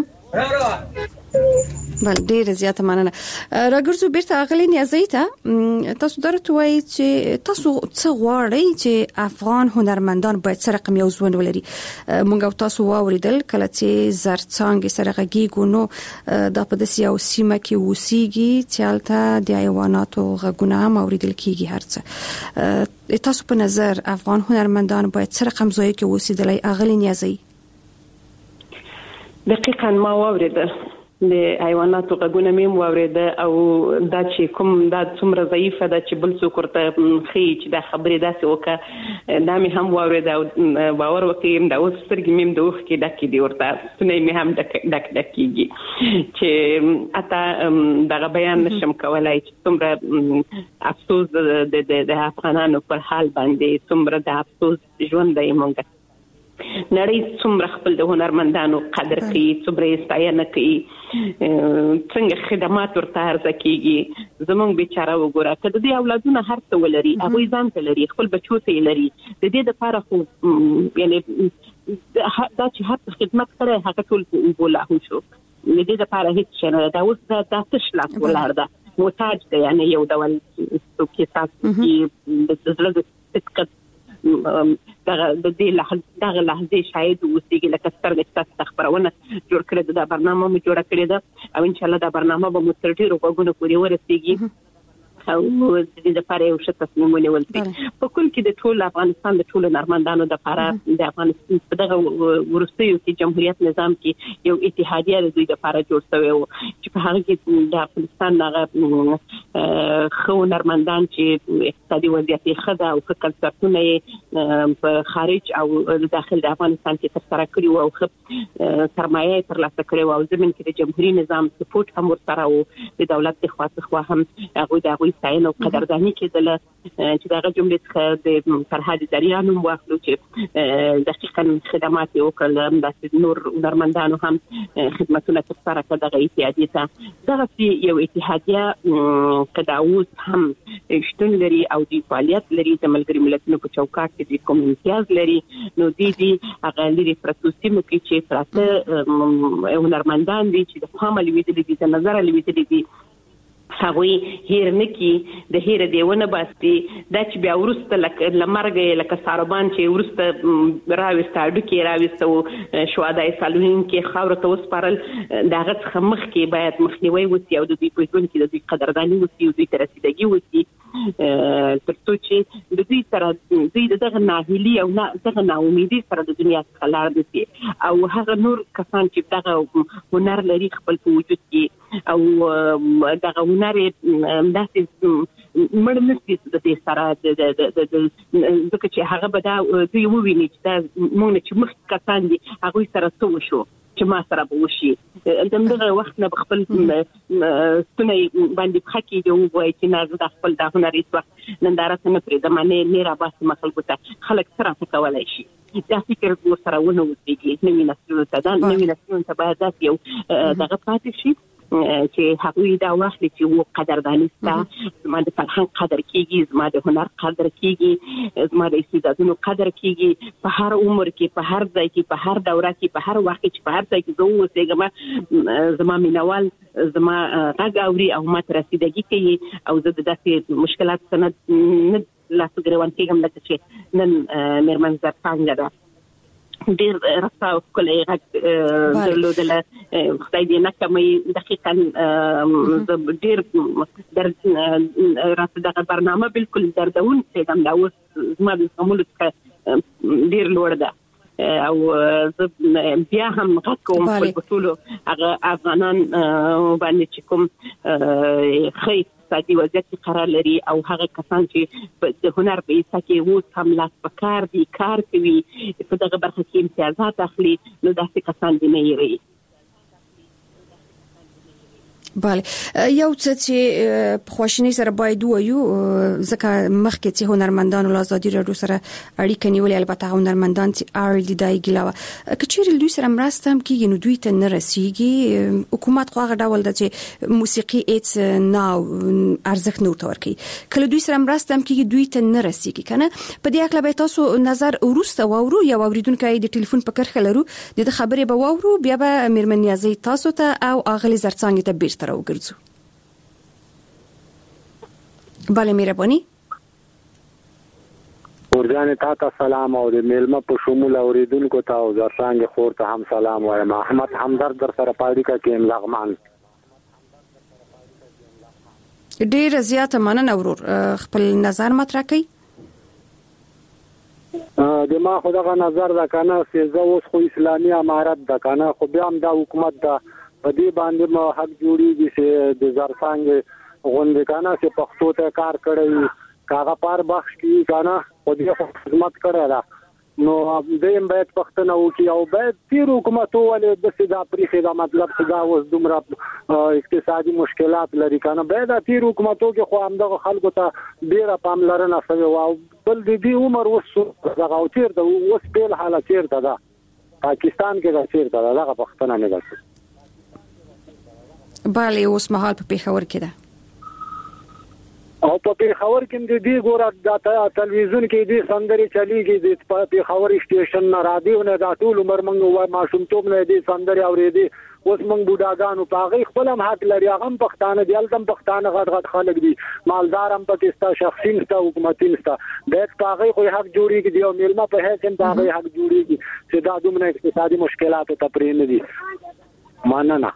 E: بل ډیر زیاته مننه راګرځو بیرته اغلی نیازی ته تاسو درته وایي چې تاسو څه غواړئ چې افغان هنرمندان باید سره رقم یو ځوند ولري مونږ تاسو واوریدل کله چې زرڅانګي سره غږیږو نو د په داسې یو سیمه کې وسیږي چې البته د حیواناتو غږونه هم اوریدل کیږي هرڅه تاسو په نظر افغان هنرمندان باید سره رقم ځای کې وسیدلای اغلی نیازی
I: دقیقاً ما واوریدل د حیواناتو غږونه مې واورېده او دا چې کوم دا څومره ضعیفه ده چې بل څوک ورته ښیي چې دا خبرې داسې وکړه دا مې هم واورېده او باور وکړئ دا اوس سترګې مې هم د اوښکې ډکې دي ورته ستونی مې هم ډک ډک ډک کېږي چې حتی دغه بیان نشم کولی چې څومره افسوس د افغانانو پر حال باندې څومره د افسوس ژوند دی موږ نړۍ څومره خپل د هنرمندانو قدر کوي څومره یې ستاینه کوي څنګه خدمات ورته عرضه کېږي زموږ بیچاره وګوره که د دې اولادونه هر څه ولري هغوی ځان ته لري خپل بچو ته یې لري د دې دپاره خو یعنې دا چې هر څه خدمت کړی هغه ټول په اوبو لاهو شو د دې دپاره هېڅ شی نه ده دا اوس دا تش لاس ولاړ ده محتاج دی یعنې یو ډول څوک یې تاسو کې د زړه د صدقت دغه د دې دغه لحظې شاید اوسېږي لکه سترګې ستاسو ته خپرونه جوړ کړې ده دا برنامه مو جوړه کړې ده او انشاءالله دا برنامه به مو تر ډېرو غوږونو پورې ورسېږي او د دې لپاره یو ښه تصمیم ونیول شي په کل کې د ټول افغانستان د ټولو هنرمندانو لپاره د افغانستان په دغه وروستیو کې جمهوریت نظام کې یو اتحادیه د دوی لپاره جوړ شوی و چې په هغه کې د افغانستان هغه ښه هنرمندان چې اقتصادي وضعیت یې ښه ده او ښه کنسرتونه یې په خارج او داخل د افغانستان کې ترسره کړي وو او ښه سرمایه یې ترلاسه کړې وه او زمین کې د جمهوري نظام سپورټ هم ورسره و د دولت د خوا څخه هم هغوی د هغوی ستاینه او قدرداني کېدله چې د هغه جملې څخه د فرهاد دریا نوم واخلو چې دقیقا خدمات یې وکړل همداسې نور هنرمندانو هم خدمتونه ترسره کړه دغه اتحادیې ته دغسې یو اتحادیه که دا اوس هم شتون لري او دوی فعالیت لري د ملګري ملتونو په چوکاټ کې دوی کوم امتیاز لري نو دوی دي هغه لرې پرتو سیمو کې چې پراته هنرمندان دي چې د پامه لوېدلي دي د نظره لوېدلي دي هغوی هیر نه کی د هیر دیونه باسي دا چې بیا ورسته لکه لمرګ لکه ساربان چې ورسته راويسته ډکی راويسته شوادای سالون کې خاور ته وسپارل داغه څخه مخ کې باید مخنیوي وسی او د دې په ژوند کې د دې قدرداني وسی او د رسیدګي وسی ترڅو چې د دې سره دوی دغه ناهیلي او دغه ناامیدي سره د دنیا څخه لاړ دي او هغه نور کسان چې دغه هنر لري خپل په وجود کې او دغه هنر داسې مړ نشي د دې سره ځکه چې هغه به دا دوی وویني چې دا موږ چې مخ کسان دي هغوی سره څه وشو چې ما سره به وشي دغه وخت نه خپل ستونی باندې پخه کېږي او وایي چې نه زه د خپل دا هنر هېڅ وخت ننداره ته نه پرېږدم نه نه راباسم خلکو ته خلک څه راته کولی شي دا فکر ورسره ونه اوسېږي نوي نسلونو ته دا نوي نسلونو ته باید داسې یو دغه پاتې شي چې هغوی دا واخلي چې و قدرداني ستا زما د فرهنګ قدر کېږي زما د هنر قدر کېږي زما د استعدادونو قدر کېږي په هر عمر کې په هر ځای کې په هر دوره کې په هر وخت کې په هر ځای کې زه واوسېږم زما مینوال زما غږ اوري او ما ته رسیدګي کوي او زه د داسې مشکلاتو څخه نه لاس ګرېوان کېږم لکه چې نن مېرمن زرڅانګه ده ډېر رسا او ښکلی غږ درلودله خدای دې نه کموي دقیقا ډېر راته دغه برنامه بالکل دردونکی ده دا اوس زما د زغملو څخه ډېر لوړ ده او زه بیا هم غږ کوم خپل په ټولو هغه افغانان باندې چې کوم ښه اقتصادي وضعیت کې قرار لري او هغه کسان چې د هنر په ایسا کې اوس هم لاس په کار دي کار کوي په دغه برخه کې امتیازات اخلي نو داسې کسان دې نه هېروي
E: بله یو څه چې په خواشینۍ سره باید ووایو ځکه مخکې چې هنرمندانو له ازادي راډیو سره اړیکه نیولې البته هنرمندان چې اړ دي دای ګیله وه که چیرې دوی سره مرسته هم کېږي نو دوی ته نه رسیږي حکومت خو هغه ډول ده چې موسیقي هېڅ نه ارزښت نه ورته ورکوي کله دوی سره مرسته هم کېږي دوی ته نه رسیږي که نه په دې هکله به تاسو نظر وروسته واورو یو اورېدونکی د ټلیفون په کرښه لرو د ده خبرې به واورو بیا به مېرمن نیازۍ تاسو ته او اغلې زرڅانګې ته بیرته را وګرځو بله مهرباني
J: ورجان تا ته سلام او د میلمه په شمول اوریدونکو ته او زرڅانګې خور ته هم سلام وایم احمد همدرد در سره پاړیکه کې لغمان
E: ډېره زیاته مننه ورور خپل نظر مطرح کړئ
J: د ما خو دغه نظر ده که نه چې زه اوس خو اسلامي امارت ده که نه خو بیا هم دا حکومت ده په دې باندې ما حق جوړیږي چې د زرڅانګ غونډه کنه چې پښتو ته کار کړی کاغه پار بخش کی کنه او دې خدمت کړی دا نو دیم باید پښتنه وکي او باید تیر حکومت ولې د سیدا پریخي دا مطلب چې دا اوس دومره اقتصادي مشکلات لري کنه باید تیر حکومتو کې خو همدغه خلکو ته ډیره پاملرنه شوی او بل دې عمر وسو دغه او تیر د اوس په حالت تیر دا پاکستان کې دا تیر دا دغه پښتنه نه ده
E: bali اوس مهال په پیښور کې ده
J: او په پیښور کې د دې ګوره د تلویزیون کې د سندري چلیږي د پیښور سټیشن نه رادیو نه دا ټول عمر موږ وای ماشومتوب نه د سندري اورېدي اوس موږ بوډاګانو پاغي خپل هم حق لري هغه هم پښتانه دی التم پښتانه غټ غټ خلک دي مالدار هم پکې شخصي نستا حکومتي نستا بیت پاغي خو حق جوړیږي دی او ملما په هیڅ هم پاغي حق جوړیږي چې دا دومره اقتصادي مشکلات ته پرې نه دي ماننه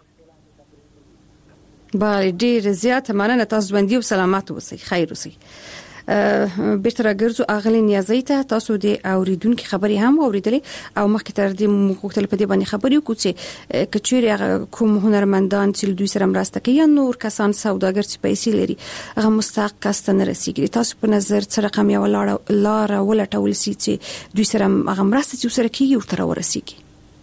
E: بله ډیر زیات مننه تاسو باندې او سلامات اوسئ خیر اوسئ بیرته راګرځو اغلی نیازی ته تاسو د اوریدونکو خبري هم اوریدلې او مخکې تر دې مختلف په دې باندې خبري وکړو چې کچېری کوم هنرمندان چې دوی سره مرسته کوي نور کسان سوداګر چې پیسې لري هغه مستحق کسان رسیدي تاسو په نظر څه رقم یو لار لار ولټول سي چې دوی سره هغه مرسته چې سره کیږي ورته ورسیږي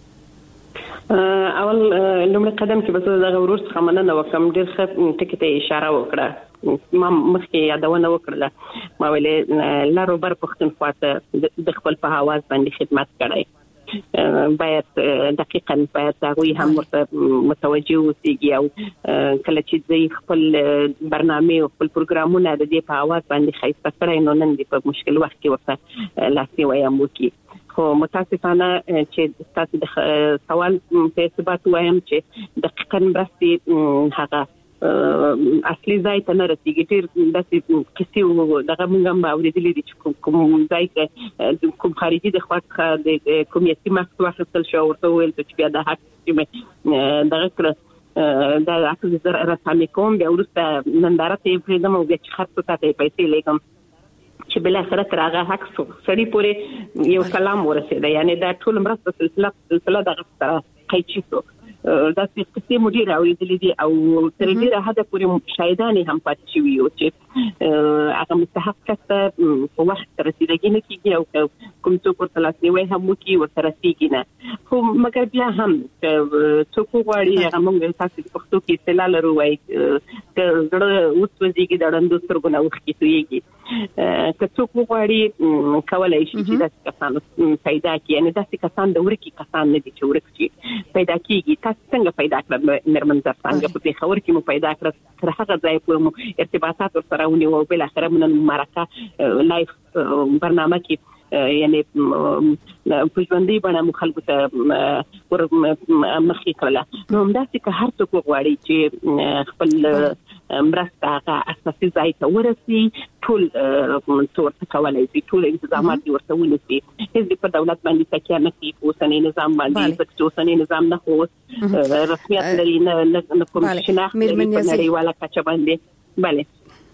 I: اول لومړی قدم چې بس د غورور څخه مننه وکم ډیر ښه ټکی ته اشاره وکړه ما مخکې یادونه وکړه ما ویلې لارو بر پښتونخوا ته د خپل په आवाज باندې خدمت کړی باید دقیقاً باید هغه هم ورته متوجه اوسېږي او کله چې د خپل برنامه او خپل پروګرامونه د دې په आवाज باندې خایسته کړی نو نن دې په مشکل وخت کې ورته لاسي وایم وکي خو متاسفانه چې تاسو د سوال په ثبات وایم چې دقیقاً برسي هغه اصلي ځای ته نه رسیږي ډیر داسې کیسې دغه موږ هم اورېدلې دي چې کوم ځای کې کوم خارجي د خواته د کومیټي مخ واخیستل شو ورته ویل چې بیا د حق چې دغه کړ دا اصلي زر رسامي کوم بیا ورسته ننداره ته پریدم او بیا چې خرڅ ته پیسې لګم چې بل اخر تر هغه حق سړي پورې یو کلام ورسېده یعنی دا ټول مرسته سلسله سلسله دغه سره قیچي شو دا څه مدیر اوریدلې دي او تر ډیره حد پورې شاهدانې هم پاتې شوي او چې هغه مستحق کسه په وخت رسیدګي نه کیږي او کوم څوک ورته لاسنیوي هم وکړي ورته رسیږي نه خو مګر بیا هم څوک غواړي هغه موږ تاسو په پښتو کې اصطلاح لرو وایي چې زړه اوس وځيږي د ډندو سترګو وخت کې تويږي که څوک غواړي کولای شي چې داسې کسان پیدا کړي یعنی داسې کسان د ورکی کسان نه دي چې ورک شي پیدا کیږي څنګه پیدا کړل نرمن څنګه په پیښور کې مو پیدا کړل تر هغه ځای پورې مو ارتباطات سره ونیو او بل اخر من مرکه لایف برنامه کې یعنی په ژوندۍ باندې مخالفت ور مخې کړل نو همداسې که هر څوک غواړي چې خپل مرسته اساسي ځای ته ورسي ټول څورته کولای شي ټول انتظامات ورته ونیسي هیڅ په دولت باندې تکیه نه کوي اوسنۍ نظام باندې ځکه اوسنۍ نظام نه هو رسمیت لري نه نه کوم شناخت لري په نړیواله کچه باندې bale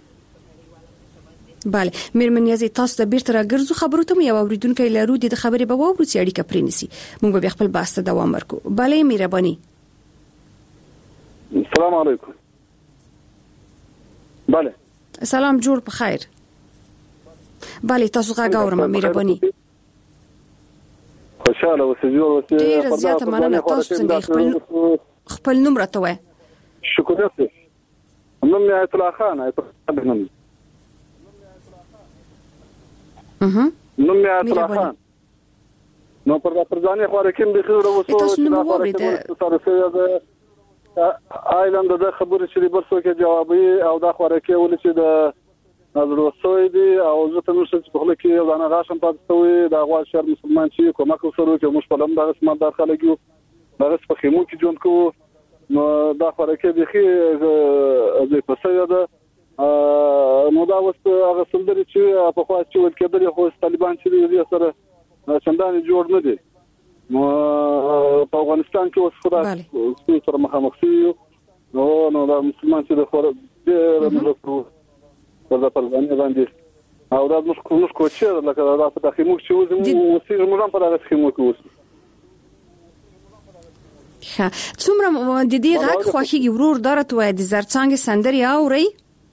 E: bale مېرمن نیازي تاسو د بیرته راګرځو خبرو ته یو اوریدونکو لرو د خبرې به وورو چې اړیکه پرېنسي موږ به خپل بحث ته دوام ورکو bale مهرباني
J: السلام علیکم bale
E: سلام جوړ په خیر bale تاسو غاګه اورم مهرباني
J: خوشاله اوسئ جوړ اوسئ
E: ډیر زیاته مننه تاسو څنګه خپل خپل نوم راته وای
J: شکر اوسئ نوم یې ایت الله خان ایت الله خان
E: اها
J: نوم یې ایت الله خان نو پر پرځانه خو راکیم د خبرو وسو
E: تاسو نو وبېده
J: سره سره آیلند د خبرې چې برسو کې جوابي او د خو راکې ول چې د نظر وسوي دي او زه ته نو څه په خله کې دا نه راشم پاتې دا غوا شهر مسلمان چې کومه کوسرو چې موږ په لم دغه سم داخله کیو دغه په خیمو کې جون کو نو دا خو راکې د خي د پسې ده نو دا اوس هغه سندري چې په خوا چې ول کېدل خو طالبان چې دې سره څنګه جوړ نه دي نو په افغانستان کې اوس خدای سره مخامخ شي نو نو دا مسلمان چې د خور د رمضان په ځپلګانې باندې او دا موږ کوم کوچر لکه دا په داخلي موږ چې وزمو وسې موږ په دغه خیمو کې اوس
E: ښه څومره د دې غږ خوښي ورور درته وای د زرڅانګې سندري اوري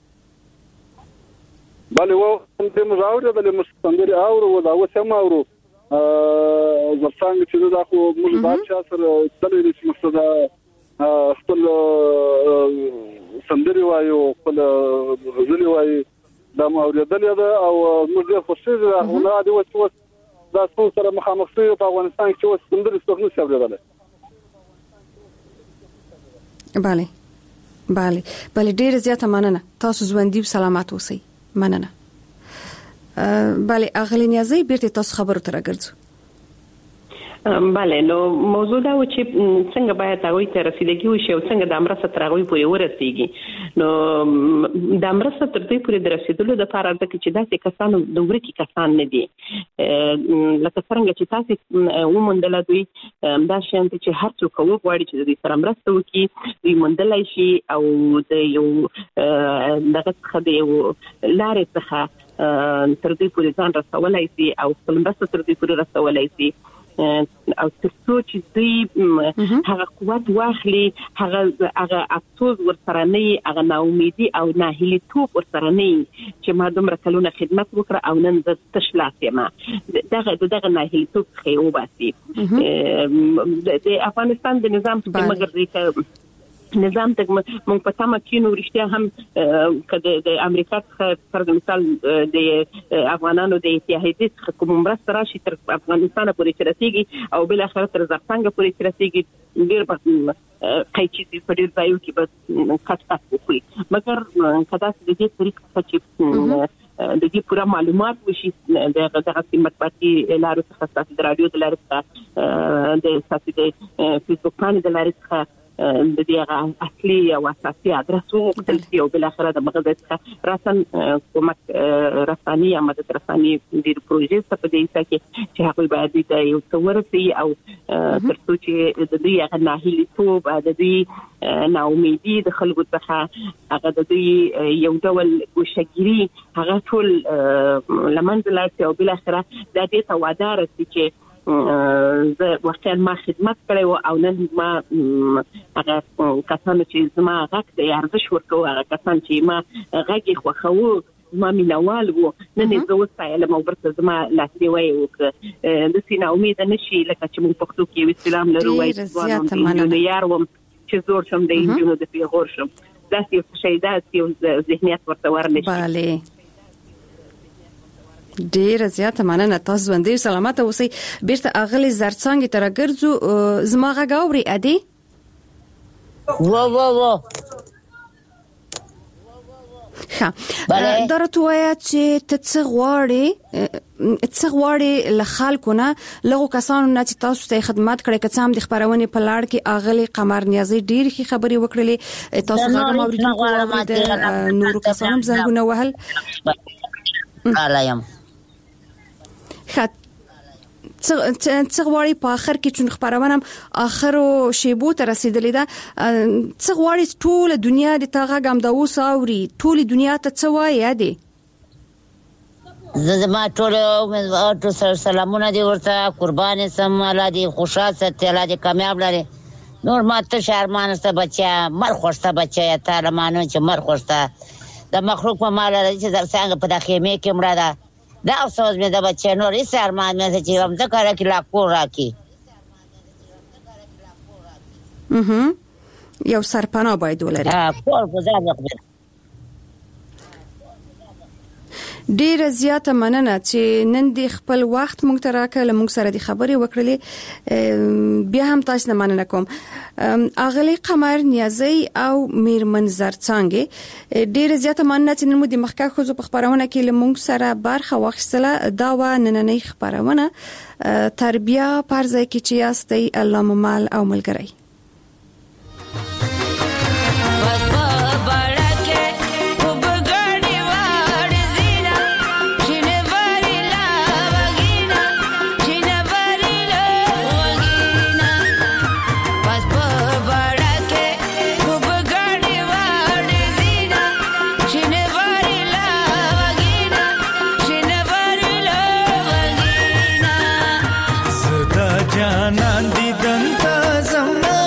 J: بله و د مزاوره د مستندري اورو دا وسم اورو زرڅانګې چې دا خو موږ بادشاہ سره تللی چې مقصد خپل سندري وایو خپل غزل وایي دا اوریدل دا او موږ د خوشي دا نه دی وڅ دا څو سره مخامخ شوی په افغانستان کې اوس سندري څوک نه اوریدل
E: bale bale bale ډیر زیاته مننه تاسو ژوندۍ سلامات اوسئ مننه bale اغلی نیازي بیرته تاسو خبرو تر راګرځو
I: بله نو موضوع دا و چې څنګه باید هغه ته رسیدګي وشي او څنګه د امرسته تر هغه پورې ورسیږي نو د امرسته تر دې پورې د رسیدلو د لپاره د چې داسې کسانو د ورکی کسان نه دي لکه څنګه چې تاسو ومندل دوی دا شان چې هر څوک وغواړي چې د دې سره مرسته وکړي دوی مندلای شي او د یو دغه څخه د یو لارې څخه تر دې پورې ځان رسولای شي او خپل مرسته تر دې پورې رسولای شي او ترڅو چې دوی هغه قوت واخلي هغه هغه افسوس ورسره نه هغه ناامیدي او ناهیلي توپ ورسره نه چې ما دومره کلونه خدمت وکړه او نن د تشلاسه ما دغه دغه ناهیلي توپ خو وباسي د افغانستان د نظام په مګر نظام ته مونږ په تمه کې نو رښتیا هم کده د امریکا څخه پر مثال د افغانانو د اتحادیې څخه کوم مرسته راشي تر افغانستان پورې چې رسیږي او بل اخر تر زرڅنګ پورې چې رسیږي ډیر په قایچې په ډیر ځایو کې بس کټ کوي مګر کدا چې د دې طریقې چې د دې پوره معلومات وشي د دغه مطبوعاتي لارو څخه تاسو د رادیو د لارې څخه د تاسو د فیسبوک باندې د لارې څخه د دې اصلي او اساسي ادرس او بل او بل اخر د مغزه راسن کومک رساني یا مدد رساني د پروژې څخه په دې کې چې هغه باید د یو څورتي او ترڅو چې د دې هغه ناهیلي توب د دې ناامیدي د خلکو څخه هغه د دې یو ډول ګوشګيري هغه ټول لمنځلات او بل اخر د دې توادار چې زه واقعا ما خدمت کړی او نن ما هغه کسانو چې زما غږ د ارزښ ورکوي هغه کسان چې ما غږ خوښوي ما مینوال وو نن زه وسایلم او برته زما لاسي وای وکړه د سینا امید نشي لکه چې موږ پښتو کې اسلام لرو وای ځوانو یار وم چې زور شم د انجونو د پیغور شم داسې شیدات یو ذهنیت ورته ورنشي
E: bale ډیر زیاته مننه تاسو ژوندۍ سلامت اوسئ بیرته اغلی زرڅنګ تر ګرځو زما غږ اوري ادي
D: و و و
E: ښه درته وایا چې ته غواړې څه غواړې له خلکو نه لغو کسانو نه چې تاسو ته خدمت کړې که څه هم د خبرونه په لاړ کې اغلی قمر نیازي ډیر خي خبري وکړلې تاسو هغه موریدونکو نور کسانو زنګونه وهل
D: علایم
E: خاط څه غواړي په اخر کې چې خبرونه اخرو شیبو ته رسیدلې ده څه غواړي ټول دنیا د تاغه غم د اوس اوري ټول دنیا ته څه وایي دي
D: زما ټول ټول سلامونه دي ورته قربان سم الله دي خوشاله ست الله دي کامیاب لري نور ماته شرمان است بچا مر خوشته بچا تعالی مانو چې مر خوشته د مخلوق په مال لري چې څنګه په داخمه کې مړه ده دا افسوس مې د بچا نور یې سرمان مې چې هم ذکر کې لا کو راکی
E: اها یو سرپناه باید ولري
D: ها کور گزار وکړي
E: ډیر زیاته مننه چې نن د خپل وخت مونږ ته راکړل مونږ سره د خبرې وکړلې بیا هم تاسو نه مننه کوم اغلی قمر نیازي او میرمن زرڅنګ ډیر زیاته مننه چې نن مو د مخکې خو په خبرونه کې مونږ سره برخه واخیستله دا و نننۍ خبرونه تربیه پرځای کې چې یاستئ الله مال او ملګری
K: جانان دی دنتا زما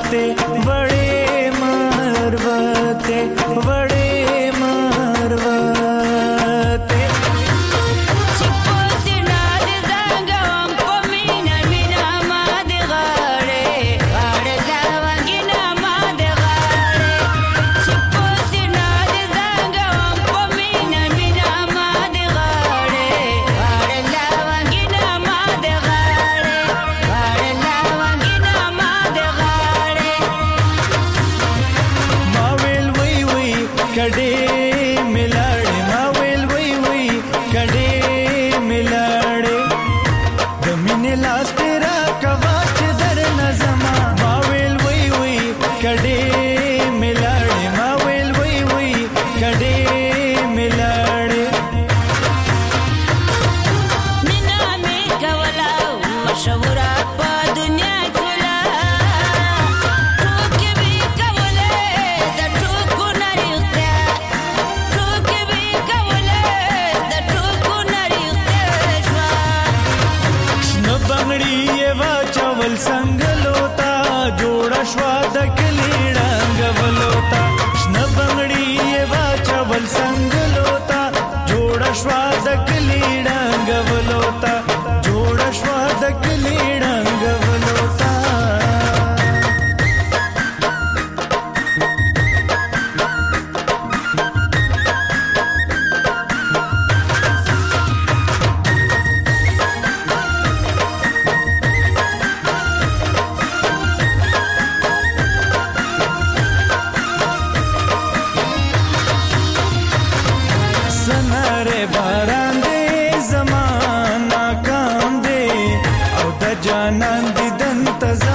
K: मरवते बड़े मरवते बड़े मरवते जानन दिदन तज